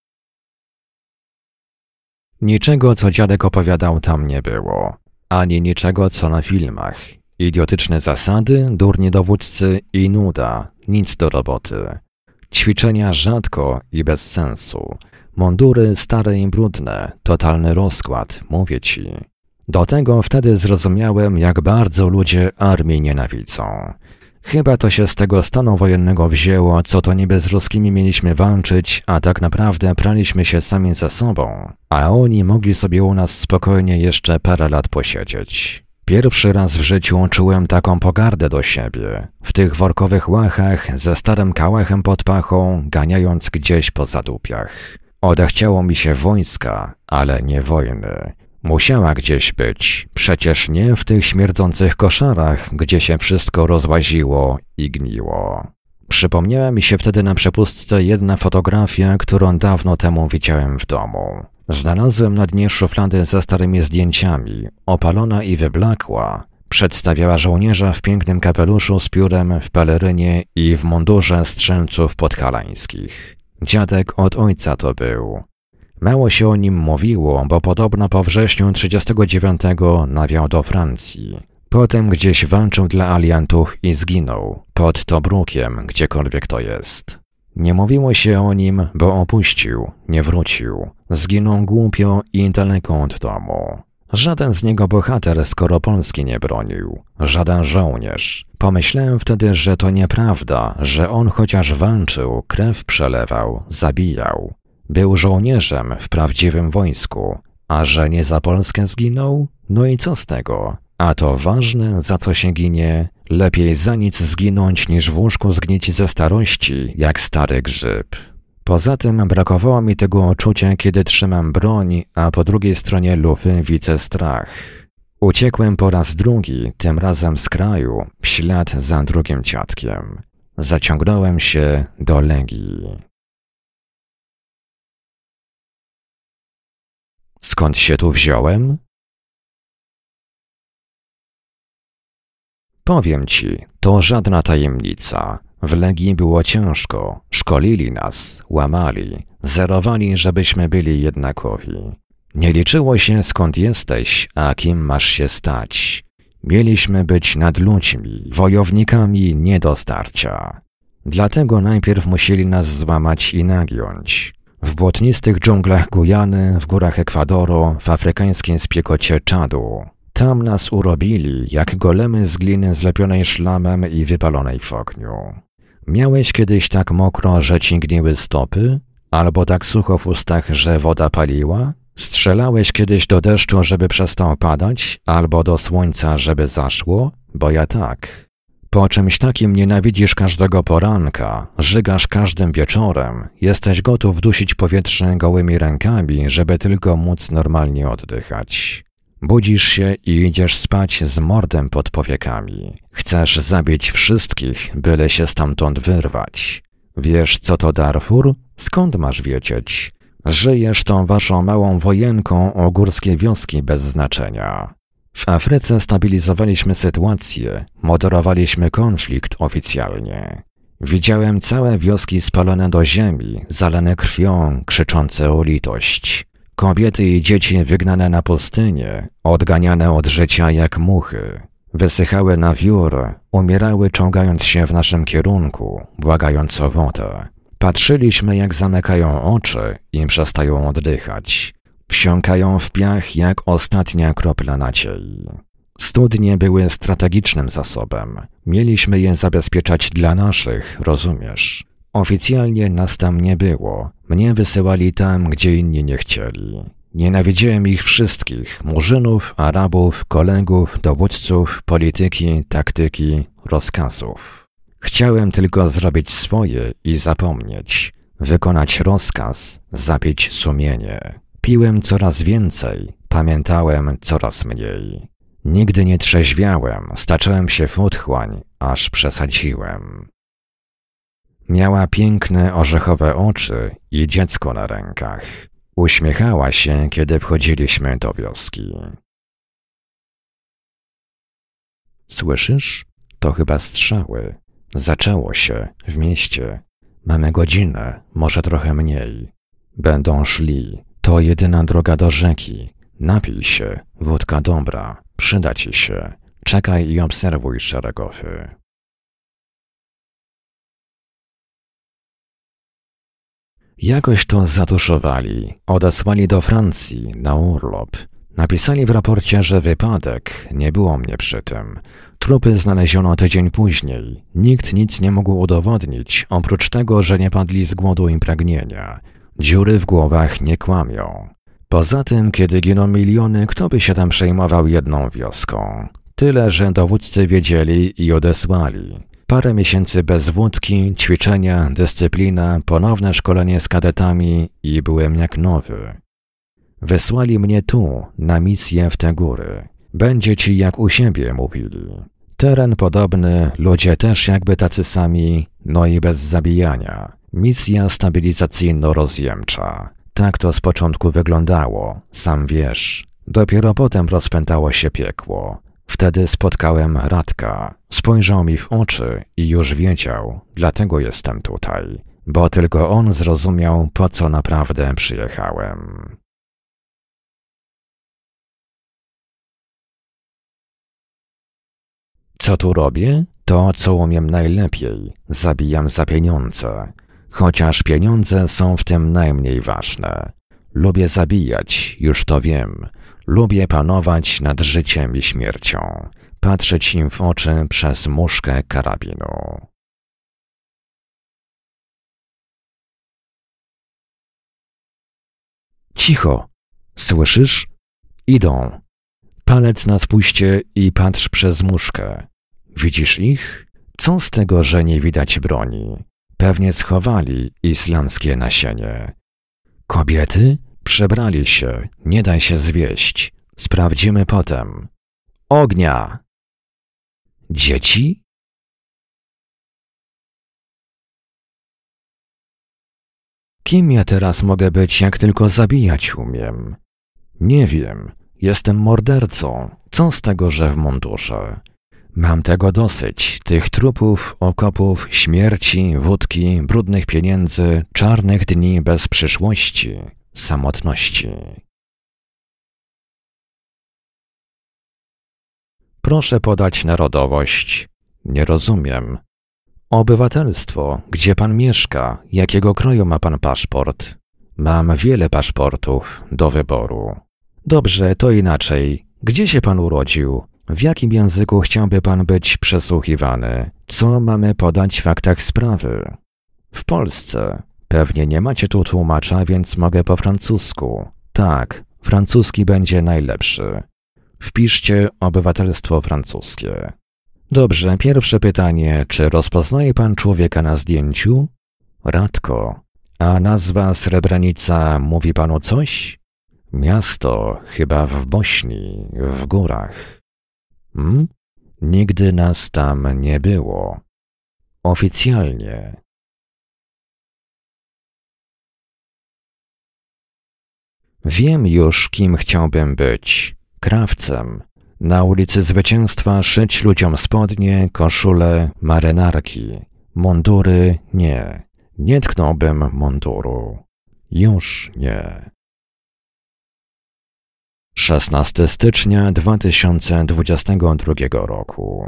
Niczego, co dziadek opowiadał, tam nie było. Ani niczego, co na filmach. Idiotyczne zasady, durni dowódcy i nuda. Nic do roboty. Ćwiczenia rzadko i bez sensu. Mundury stare i brudne. Totalny rozkład, mówię ci. Do tego wtedy zrozumiałem, jak bardzo ludzie armii nienawidzą. Chyba to się z tego stanu wojennego wzięło, co to niby z Ruskimi mieliśmy walczyć, a tak naprawdę praliśmy się sami ze sobą, a oni mogli sobie u nas spokojnie jeszcze parę lat posiedzieć. Pierwszy raz w życiu czułem taką pogardę do siebie, w tych workowych łachach, ze starym kałachem pod pachą, ganiając gdzieś po zadupiach. Odechciało mi się wojska, ale nie wojny. Musiała gdzieś być, przecież nie w tych śmierdzących koszarach, gdzie się wszystko rozłaziło i gniło. Przypomniała mi się wtedy na przepustce jedna fotografia, którą dawno temu widziałem w domu. Znalazłem na dnie szuflady ze starymi zdjęciami, opalona i wyblakła. Przedstawiała żołnierza w pięknym kapeluszu z piórem, w pelerynie i w mundurze strzelców podhalańskich. Dziadek od ojca to był. Mało się o nim mówiło, bo podobno po wrześniu 1939 nawiał do Francji. Potem gdzieś walczył dla aliantów i zginął, pod Tobrukiem, gdziekolwiek to jest. Nie mówiło się o nim, bo opuścił, nie wrócił. Zginął głupio i daleko od domu. Żaden z niego bohater, skoro Polski nie bronił. Żaden żołnierz. Pomyślałem wtedy, że to nieprawda, że on chociaż walczył, krew przelewał, zabijał. Był żołnierzem w prawdziwym wojsku, a że nie za Polskę zginął? No i co z tego? A to ważne, za co się ginie. Lepiej za nic zginąć, niż w łóżku zgnić ze starości, jak stary grzyb. Poza tym brakowało mi tego uczucia, kiedy trzymam broń, a po drugiej stronie lufy widzę strach. Uciekłem po raz drugi, tym razem z kraju, w ślad za drugim dziadkiem. Zaciągnąłem się do Legii. Skąd się tu wziąłem? Powiem ci, to żadna tajemnica. W Legii było ciężko. Szkolili nas, łamali, zerowali, żebyśmy byli jednakowi. Nie liczyło się, skąd jesteś, a kim masz się stać. Mieliśmy być nad ludźmi, wojownikami nie do starcia. Dlatego najpierw musieli nas złamać i nagiąć. W błotnistych dżunglach Gujany, w górach Ekwadoru, w afrykańskim spiekocie Czadu. Tam nas urobili, jak golemy z gliny zlepionej szlamem i wypalonej w ogniu. Miałeś kiedyś tak mokro, że ci gniły stopy? Albo tak sucho w ustach, że woda paliła? Strzelałeś kiedyś do deszczu, żeby przestał padać? Albo do słońca, żeby zaszło? Bo ja tak. Po czymś takim nienawidzisz każdego poranka, żygasz każdym wieczorem, jesteś gotów dusić powietrze gołymi rękami, żeby tylko móc normalnie oddychać. Budzisz się i idziesz spać z mordem pod powiekami. Chcesz zabić wszystkich, byle się stamtąd wyrwać. Wiesz, co to Darfur? Skąd masz wiedzieć? Żyjesz tą waszą małą wojenką o górskie wioski bez znaczenia. W Afryce stabilizowaliśmy sytuację, moderowaliśmy konflikt oficjalnie. Widziałem całe wioski spalone do ziemi, zalane krwią, krzyczące o litość. Kobiety i dzieci wygnane na pustynię, odganiane od życia jak muchy. Wysychały na wiór, umierały ciągając się w naszym kierunku, błagając o wodę. Patrzyliśmy, jak zamykają oczy i przestają oddychać. Wsiąkają w piach jak ostatnia kropla nadziei. Studnie były strategicznym zasobem. Mieliśmy je zabezpieczać dla naszych, rozumiesz? Oficjalnie nas tam nie było. Mnie wysyłali tam, gdzie inni nie chcieli. Nienawidziłem ich wszystkich, murzynów, Arabów, kolegów, dowódców, polityki, taktyki, rozkazów. Chciałem tylko zrobić swoje i zapomnieć. Wykonać rozkaz, zabić sumienie. Piłem coraz więcej, pamiętałem coraz mniej. Nigdy nie trzeźwiałem, staczałem się w otchłań, aż przesadziłem. Miała piękne, orzechowe oczy i dziecko na rękach. Uśmiechała się, kiedy wchodziliśmy do wioski. Słyszysz? To chyba strzały. Zaczęło się w mieście. Mamy godzinę, może trochę mniej. Będą szli. To jedyna droga do rzeki. Napij się, wódka dobra, przyda ci się. Czekaj i obserwuj, szeregowy. Jakoś to zatuszowali, odesłali do Francji na urlop. Napisali w raporcie, że wypadek, nie było mnie przy tym. Trupy znaleziono tydzień później. Nikt nic nie mógł udowodnić, oprócz tego, że nie padli z głodu i pragnienia. Dziury w głowach nie kłamią. Poza tym, kiedy giną miliony, kto by się tam przejmował jedną wioską? Tyle, że dowódcy wiedzieli i odesłali. Parę miesięcy bez wódki, ćwiczenia, dyscyplina, ponowne szkolenie z kadetami i byłem jak nowy. Wysłali mnie tu, na misję w te góry. Będzie ci jak u siebie, mówili. Teren podobny, ludzie też jakby tacy sami, no i bez zabijania. Misja stabilizacyjno-rozjemcza. Tak to z początku wyglądało, sam wiesz. Dopiero potem rozpętało się piekło. Wtedy spotkałem Radka. Spojrzał mi w oczy i już wiedział, dlatego jestem tutaj. Bo tylko on zrozumiał, po co naprawdę przyjechałem. Co tu robię? To, co umiem najlepiej. Zabijam za pieniądze. Chociaż pieniądze są w tym najmniej ważne. Lubię zabijać, już to wiem. Lubię panować nad życiem i śmiercią. Patrzeć im w oczy przez muszkę karabinu. Cicho! Słyszysz? Idą. Palec na spuście i patrz przez muszkę. Widzisz ich? Co z tego, że nie widać broni? Pewnie schowali islamskie nasienie. Kobiety? Przebrali się, nie daj się zwieść. Sprawdzimy potem. Ognia! Dzieci? Kim ja teraz mogę być, jak tylko zabijać umiem? Nie wiem, jestem mordercą. Co z tego, że w mundurze? Mam tego dosyć, tych trupów, okopów, śmierci, wódki, brudnych pieniędzy, czarnych dni bez przyszłości, samotności. Proszę podać narodowość. Nie rozumiem. Obywatelstwo, gdzie pan mieszka, jakiego kraju ma pan paszport? Mam wiele paszportów do wyboru. Dobrze, to inaczej. Gdzie się pan urodził? W jakim języku chciałby pan być przesłuchiwany? Co mamy podać w aktach sprawy? W Polsce. Pewnie nie macie tu tłumacza, więc mogę po francusku. Tak, francuski będzie najlepszy. Wpiszcie obywatelstwo francuskie. Dobrze, pierwsze pytanie. Czy rozpoznaje pan człowieka na zdjęciu? Radko. A nazwa Srebrenica mówi panu coś? Miasto chyba w Bośni, w górach. Nigdy nas tam nie było. Oficjalnie. Wiem już, kim chciałbym być. Krawcem. Na ulicy Zwycięstwa szyć ludziom spodnie, koszule, marynarki. Mundury nie. Nie tknąłbym munduru. Już nie. 16 stycznia 2022 roku.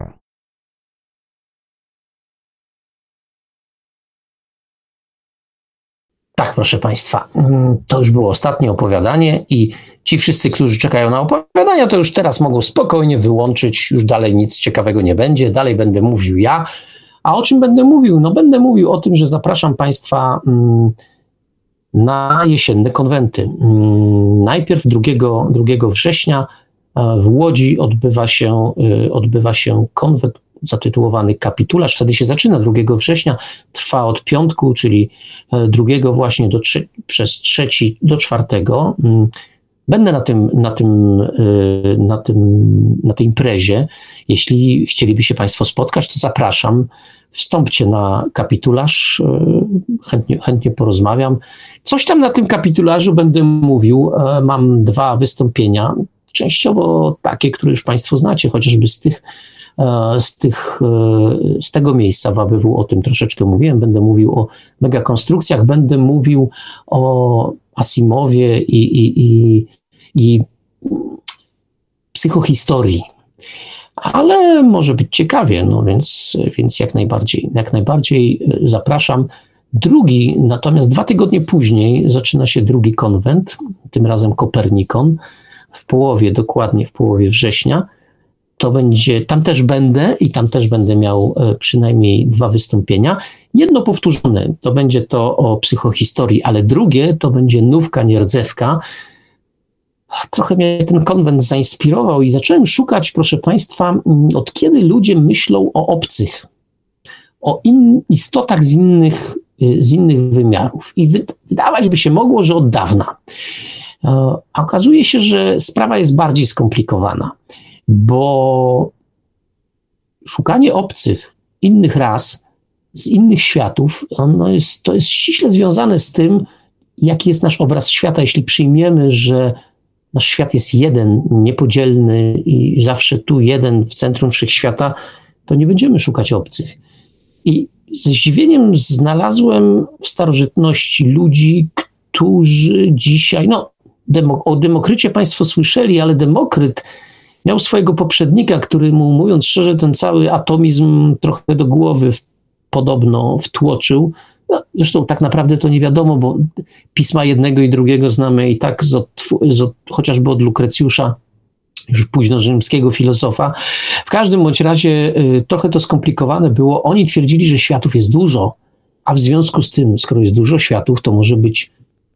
Tak, proszę Państwa, to już było ostatnie opowiadanie i ci wszyscy, którzy czekają na opowiadania, to już teraz mogą spokojnie wyłączyć, już dalej nic ciekawego nie będzie, dalej będę mówił ja. A o czym będę mówił? No będę mówił o tym, że zapraszam Państwa na jesienne konwenty. Najpierw 2 września w Łodzi odbywa się konwent zatytułowany Kapitularz. Wtedy się zaczyna 2 września, trwa od piątku, czyli 2 właśnie przez 3 do 4. Będę na tej imprezie. Jeśli chcieliby się Państwo spotkać, to zapraszam. Wstąpcie na kapitularz, chętnie porozmawiam. Coś tam na tym kapitularzu będę mówił. Mam 2 wystąpienia, częściowo takie, które już Państwo znacie, chociażby z tego miejsca w ABW o tym troszeczkę mówiłem. Będę mówił o megakonstrukcjach, będę mówił o Asimowie i psychohistorii. Ale może być ciekawie, no więc jak najbardziej zapraszam. Natomiast 2 tygodnie później zaczyna się drugi konwent, tym razem Kopernikon, dokładnie w połowie września. Tam też będę i tam też będę miał przynajmniej 2 wystąpienia. Jedno powtórzone, to będzie to o psychohistorii, ale drugie to będzie Nówka, nie Rdzewka. Trochę mnie ten konwent zainspirował i zacząłem szukać, proszę Państwa, od kiedy ludzie myślą o obcych, o istotach z innych wymiarów. I wydawać by się mogło, że od dawna. A okazuje się, że sprawa jest bardziej skomplikowana, bo szukanie obcych, innych ras, z innych światów, to jest ściśle związane z tym, jaki jest nasz obraz świata. Jeśli przyjmiemy, że nasz świat jest jeden, niepodzielny i zawsze tu jeden w centrum wszechświata, to nie będziemy szukać obcych. I ze zdziwieniem znalazłem w starożytności ludzi, którzy dzisiaj, o Demokrycie Państwo słyszeli, ale Demokryt miał swojego poprzednika, który mu, mówiąc szczerze, ten cały atomizm trochę do głowy podobno wtłoczył. Zresztą tak naprawdę to nie wiadomo, bo pisma jednego i drugiego znamy i tak chociażby od Lukrecjusza, już późnorzymskiego filozofa. W każdym bądź razie trochę to skomplikowane było. Oni twierdzili, że światów jest dużo, a w związku z tym, skoro jest dużo światów, to może być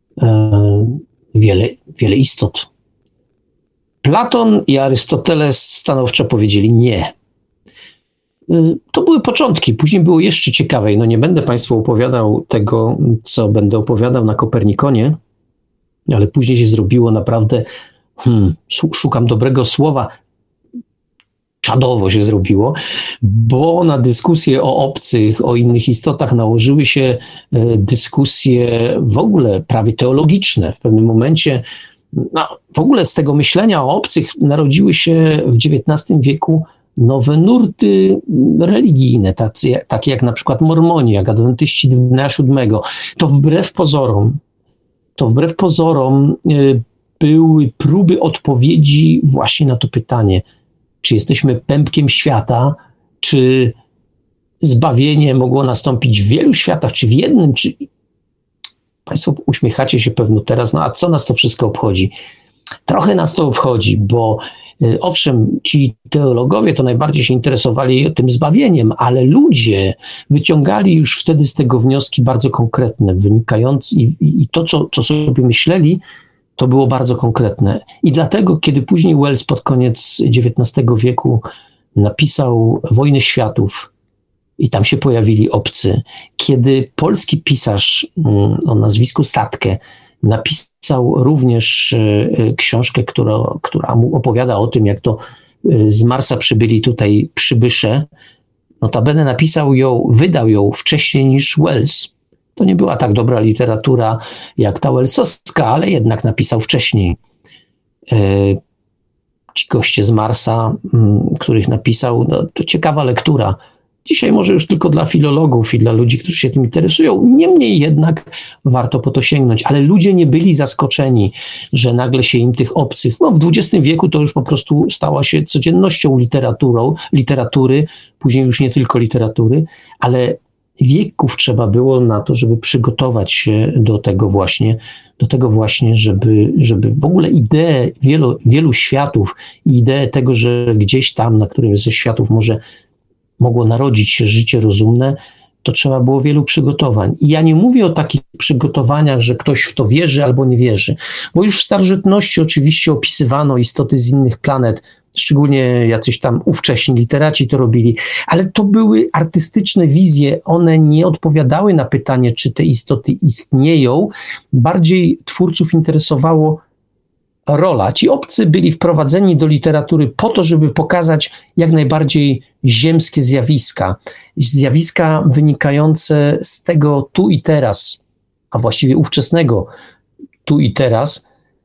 wiele istot. Platon i Arystoteles stanowczo powiedzieli nie. To były początki, później było jeszcze ciekawej. Nie będę Państwu opowiadał tego, co będę opowiadał na Kopernikonie, ale później się zrobiło naprawdę, szukam dobrego słowa, czadowo się zrobiło, bo na dyskusję o obcych, o innych istotach nałożyły się dyskusje w ogóle prawie teologiczne. W pewnym momencie w ogóle z tego myślenia o obcych narodziły się w XIX wieku nowe nurty religijne, takie jak na przykład Mormoni, jak Adwentyści Dnia Siódmego. To wbrew pozorom były próby odpowiedzi właśnie na to pytanie, czy jesteśmy pępkiem świata, czy zbawienie mogło nastąpić w wielu światach, czy w jednym, czy... Państwo uśmiechacie się pewno teraz, a co nas to wszystko obchodzi? Trochę nas to obchodzi, bo owszem, ci teologowie to najbardziej się interesowali tym zbawieniem, ale ludzie wyciągali już wtedy z tego wnioski bardzo konkretne, wynikające i to, co sobie myśleli, to było bardzo konkretne. I dlatego, kiedy później Wells pod koniec XIX wieku napisał Wojnę Światów i tam się pojawili obcy. Kiedy polski pisarz o nazwisku Sadkę napisał również książkę, która mu opowiada o tym, jak to z Marsa przybyli tutaj przybysze, notabene wydał ją wcześniej niż Wells. To nie była tak dobra literatura jak ta Wellsowska, ale jednak napisał wcześniej. Ci goście z Marsa, których napisał, to ciekawa lektura. Dzisiaj może już tylko dla filologów i dla ludzi, którzy się tym interesują. Niemniej jednak warto po to sięgnąć. Ale ludzie nie byli zaskoczeni, że nagle się im tych obcych, w XX wieku to już po prostu stała się codziennością literatury, później już nie tylko literatury, ale wieków trzeba było na to, żeby przygotować się do tego właśnie, żeby w ogóle ideę wielu światów i ideę tego, że gdzieś tam na którymś ze światów mogło narodzić się życie rozumne, to trzeba było wielu przygotowań. I ja nie mówię o takich przygotowaniach, że ktoś w to wierzy albo nie wierzy, bo już w starożytności oczywiście opisywano istoty z innych planet, szczególnie jacyś tam ówcześni literaci to robili, ale to były artystyczne wizje, one nie odpowiadały na pytanie, czy te istoty istnieją. Bardziej twórców interesowało rola. Ci obcy byli wprowadzeni do literatury po to, żeby pokazać jak najbardziej ziemskie zjawiska wynikające z tego tu i teraz, a właściwie ówczesnego tu i teraz,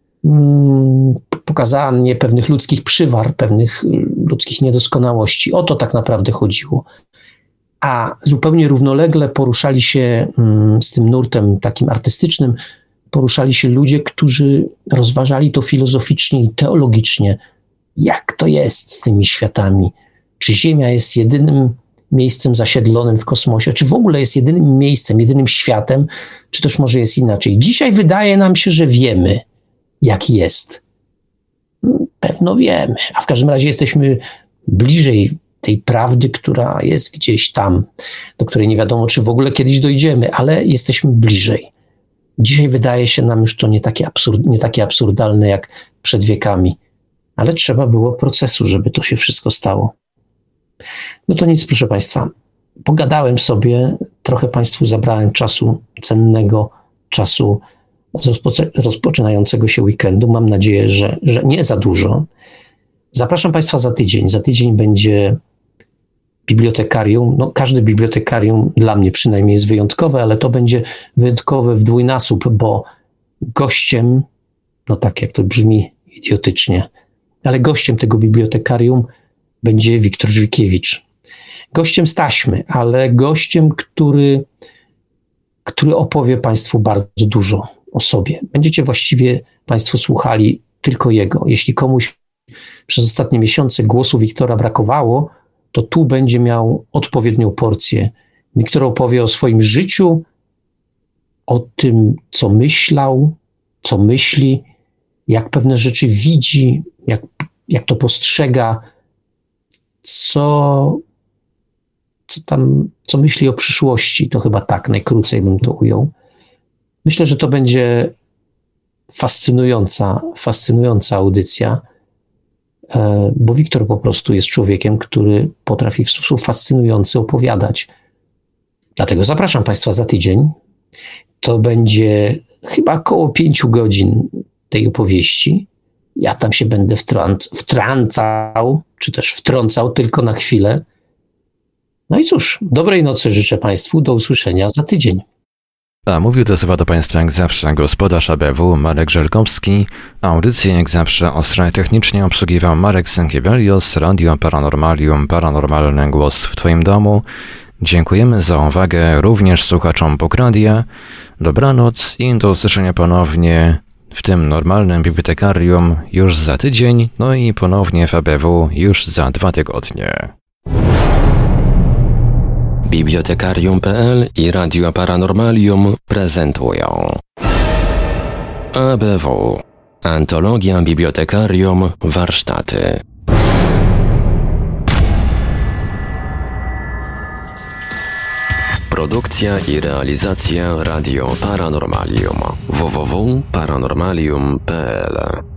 pokazanie pewnych ludzkich przywar, pewnych ludzkich niedoskonałości. O to tak naprawdę chodziło. A zupełnie równolegle poruszali się z tym nurtem takim artystycznym, poruszali się ludzie, którzy rozważali to filozoficznie i teologicznie. Jak to jest z tymi światami? Czy Ziemia jest jedynym miejscem zasiedlonym w kosmosie? Czy w ogóle jest jedynym miejscem, jedynym światem? Czy też może jest inaczej? Dzisiaj wydaje nam się, że wiemy, jak jest. Pewno wiemy, a w każdym razie jesteśmy bliżej tej prawdy, która jest gdzieś tam, do której nie wiadomo, czy w ogóle kiedyś dojdziemy, ale jesteśmy bliżej. Dzisiaj wydaje się nam już to nie takie absurdalne jak przed wiekami, ale trzeba było procesu, żeby to się wszystko stało. No to nic, proszę Państwa, pogadałem sobie, trochę Państwu zabrałem cennego czasu z rozpoczynającego się weekendu. Mam nadzieję, że nie za dużo. Zapraszam Państwa za tydzień. Za tydzień będzie bibliotekarium. Każde bibliotekarium dla mnie przynajmniej jest wyjątkowe, ale to będzie wyjątkowe w dwójnasób, bo gościem, tak jak to brzmi idiotycznie, ale gościem tego bibliotekarium będzie Wiktor Żwikiewicz. Gościem z taśmy, ale gościem, który opowie Państwu bardzo dużo o sobie. Będziecie właściwie Państwo słuchali tylko jego. Jeśli komuś przez ostatnie miesiące głosu Wiktora brakowało, to tu będzie miał odpowiednią porcję. Wiktor opowie o swoim życiu, o tym, co myślał, co myśli, jak pewne rzeczy widzi, jak to postrzega, co myśli o przyszłości. To chyba tak najkrócej bym to ujął. Myślę, że to będzie fascynująca audycja, bo Wiktor po prostu jest człowiekiem, który potrafi w sposób fascynujący opowiadać. Dlatego zapraszam Państwa za tydzień. To będzie chyba około 5 godzin tej opowieści. Ja tam się będę wtrącał, czy też wtrącał tylko na chwilę. No i cóż, dobrej nocy życzę Państwu. Do usłyszenia za tydzień. A mówił do Państwa jak zawsze gospodarz ABW Marek Żelkowski. Audycję jak zawsze ostro technicznie obsługiwał Marek Sękiewelios, Radio Paranormalium, paranormalny głos w Twoim domu. Dziękujemy za uwagę również słuchaczom Pokradia. Dobranoc i do usłyszenia ponownie w tym normalnym bibliotekarium już za tydzień, no i ponownie w ABW już za 2 tygodnie. Bibliotekarium.pl i Radio Paranormalium prezentują ABW. Antologia Bibliotekarium Warsztaty. Produkcja i realizacja Radio Paranormalium. www.paranormalium.pl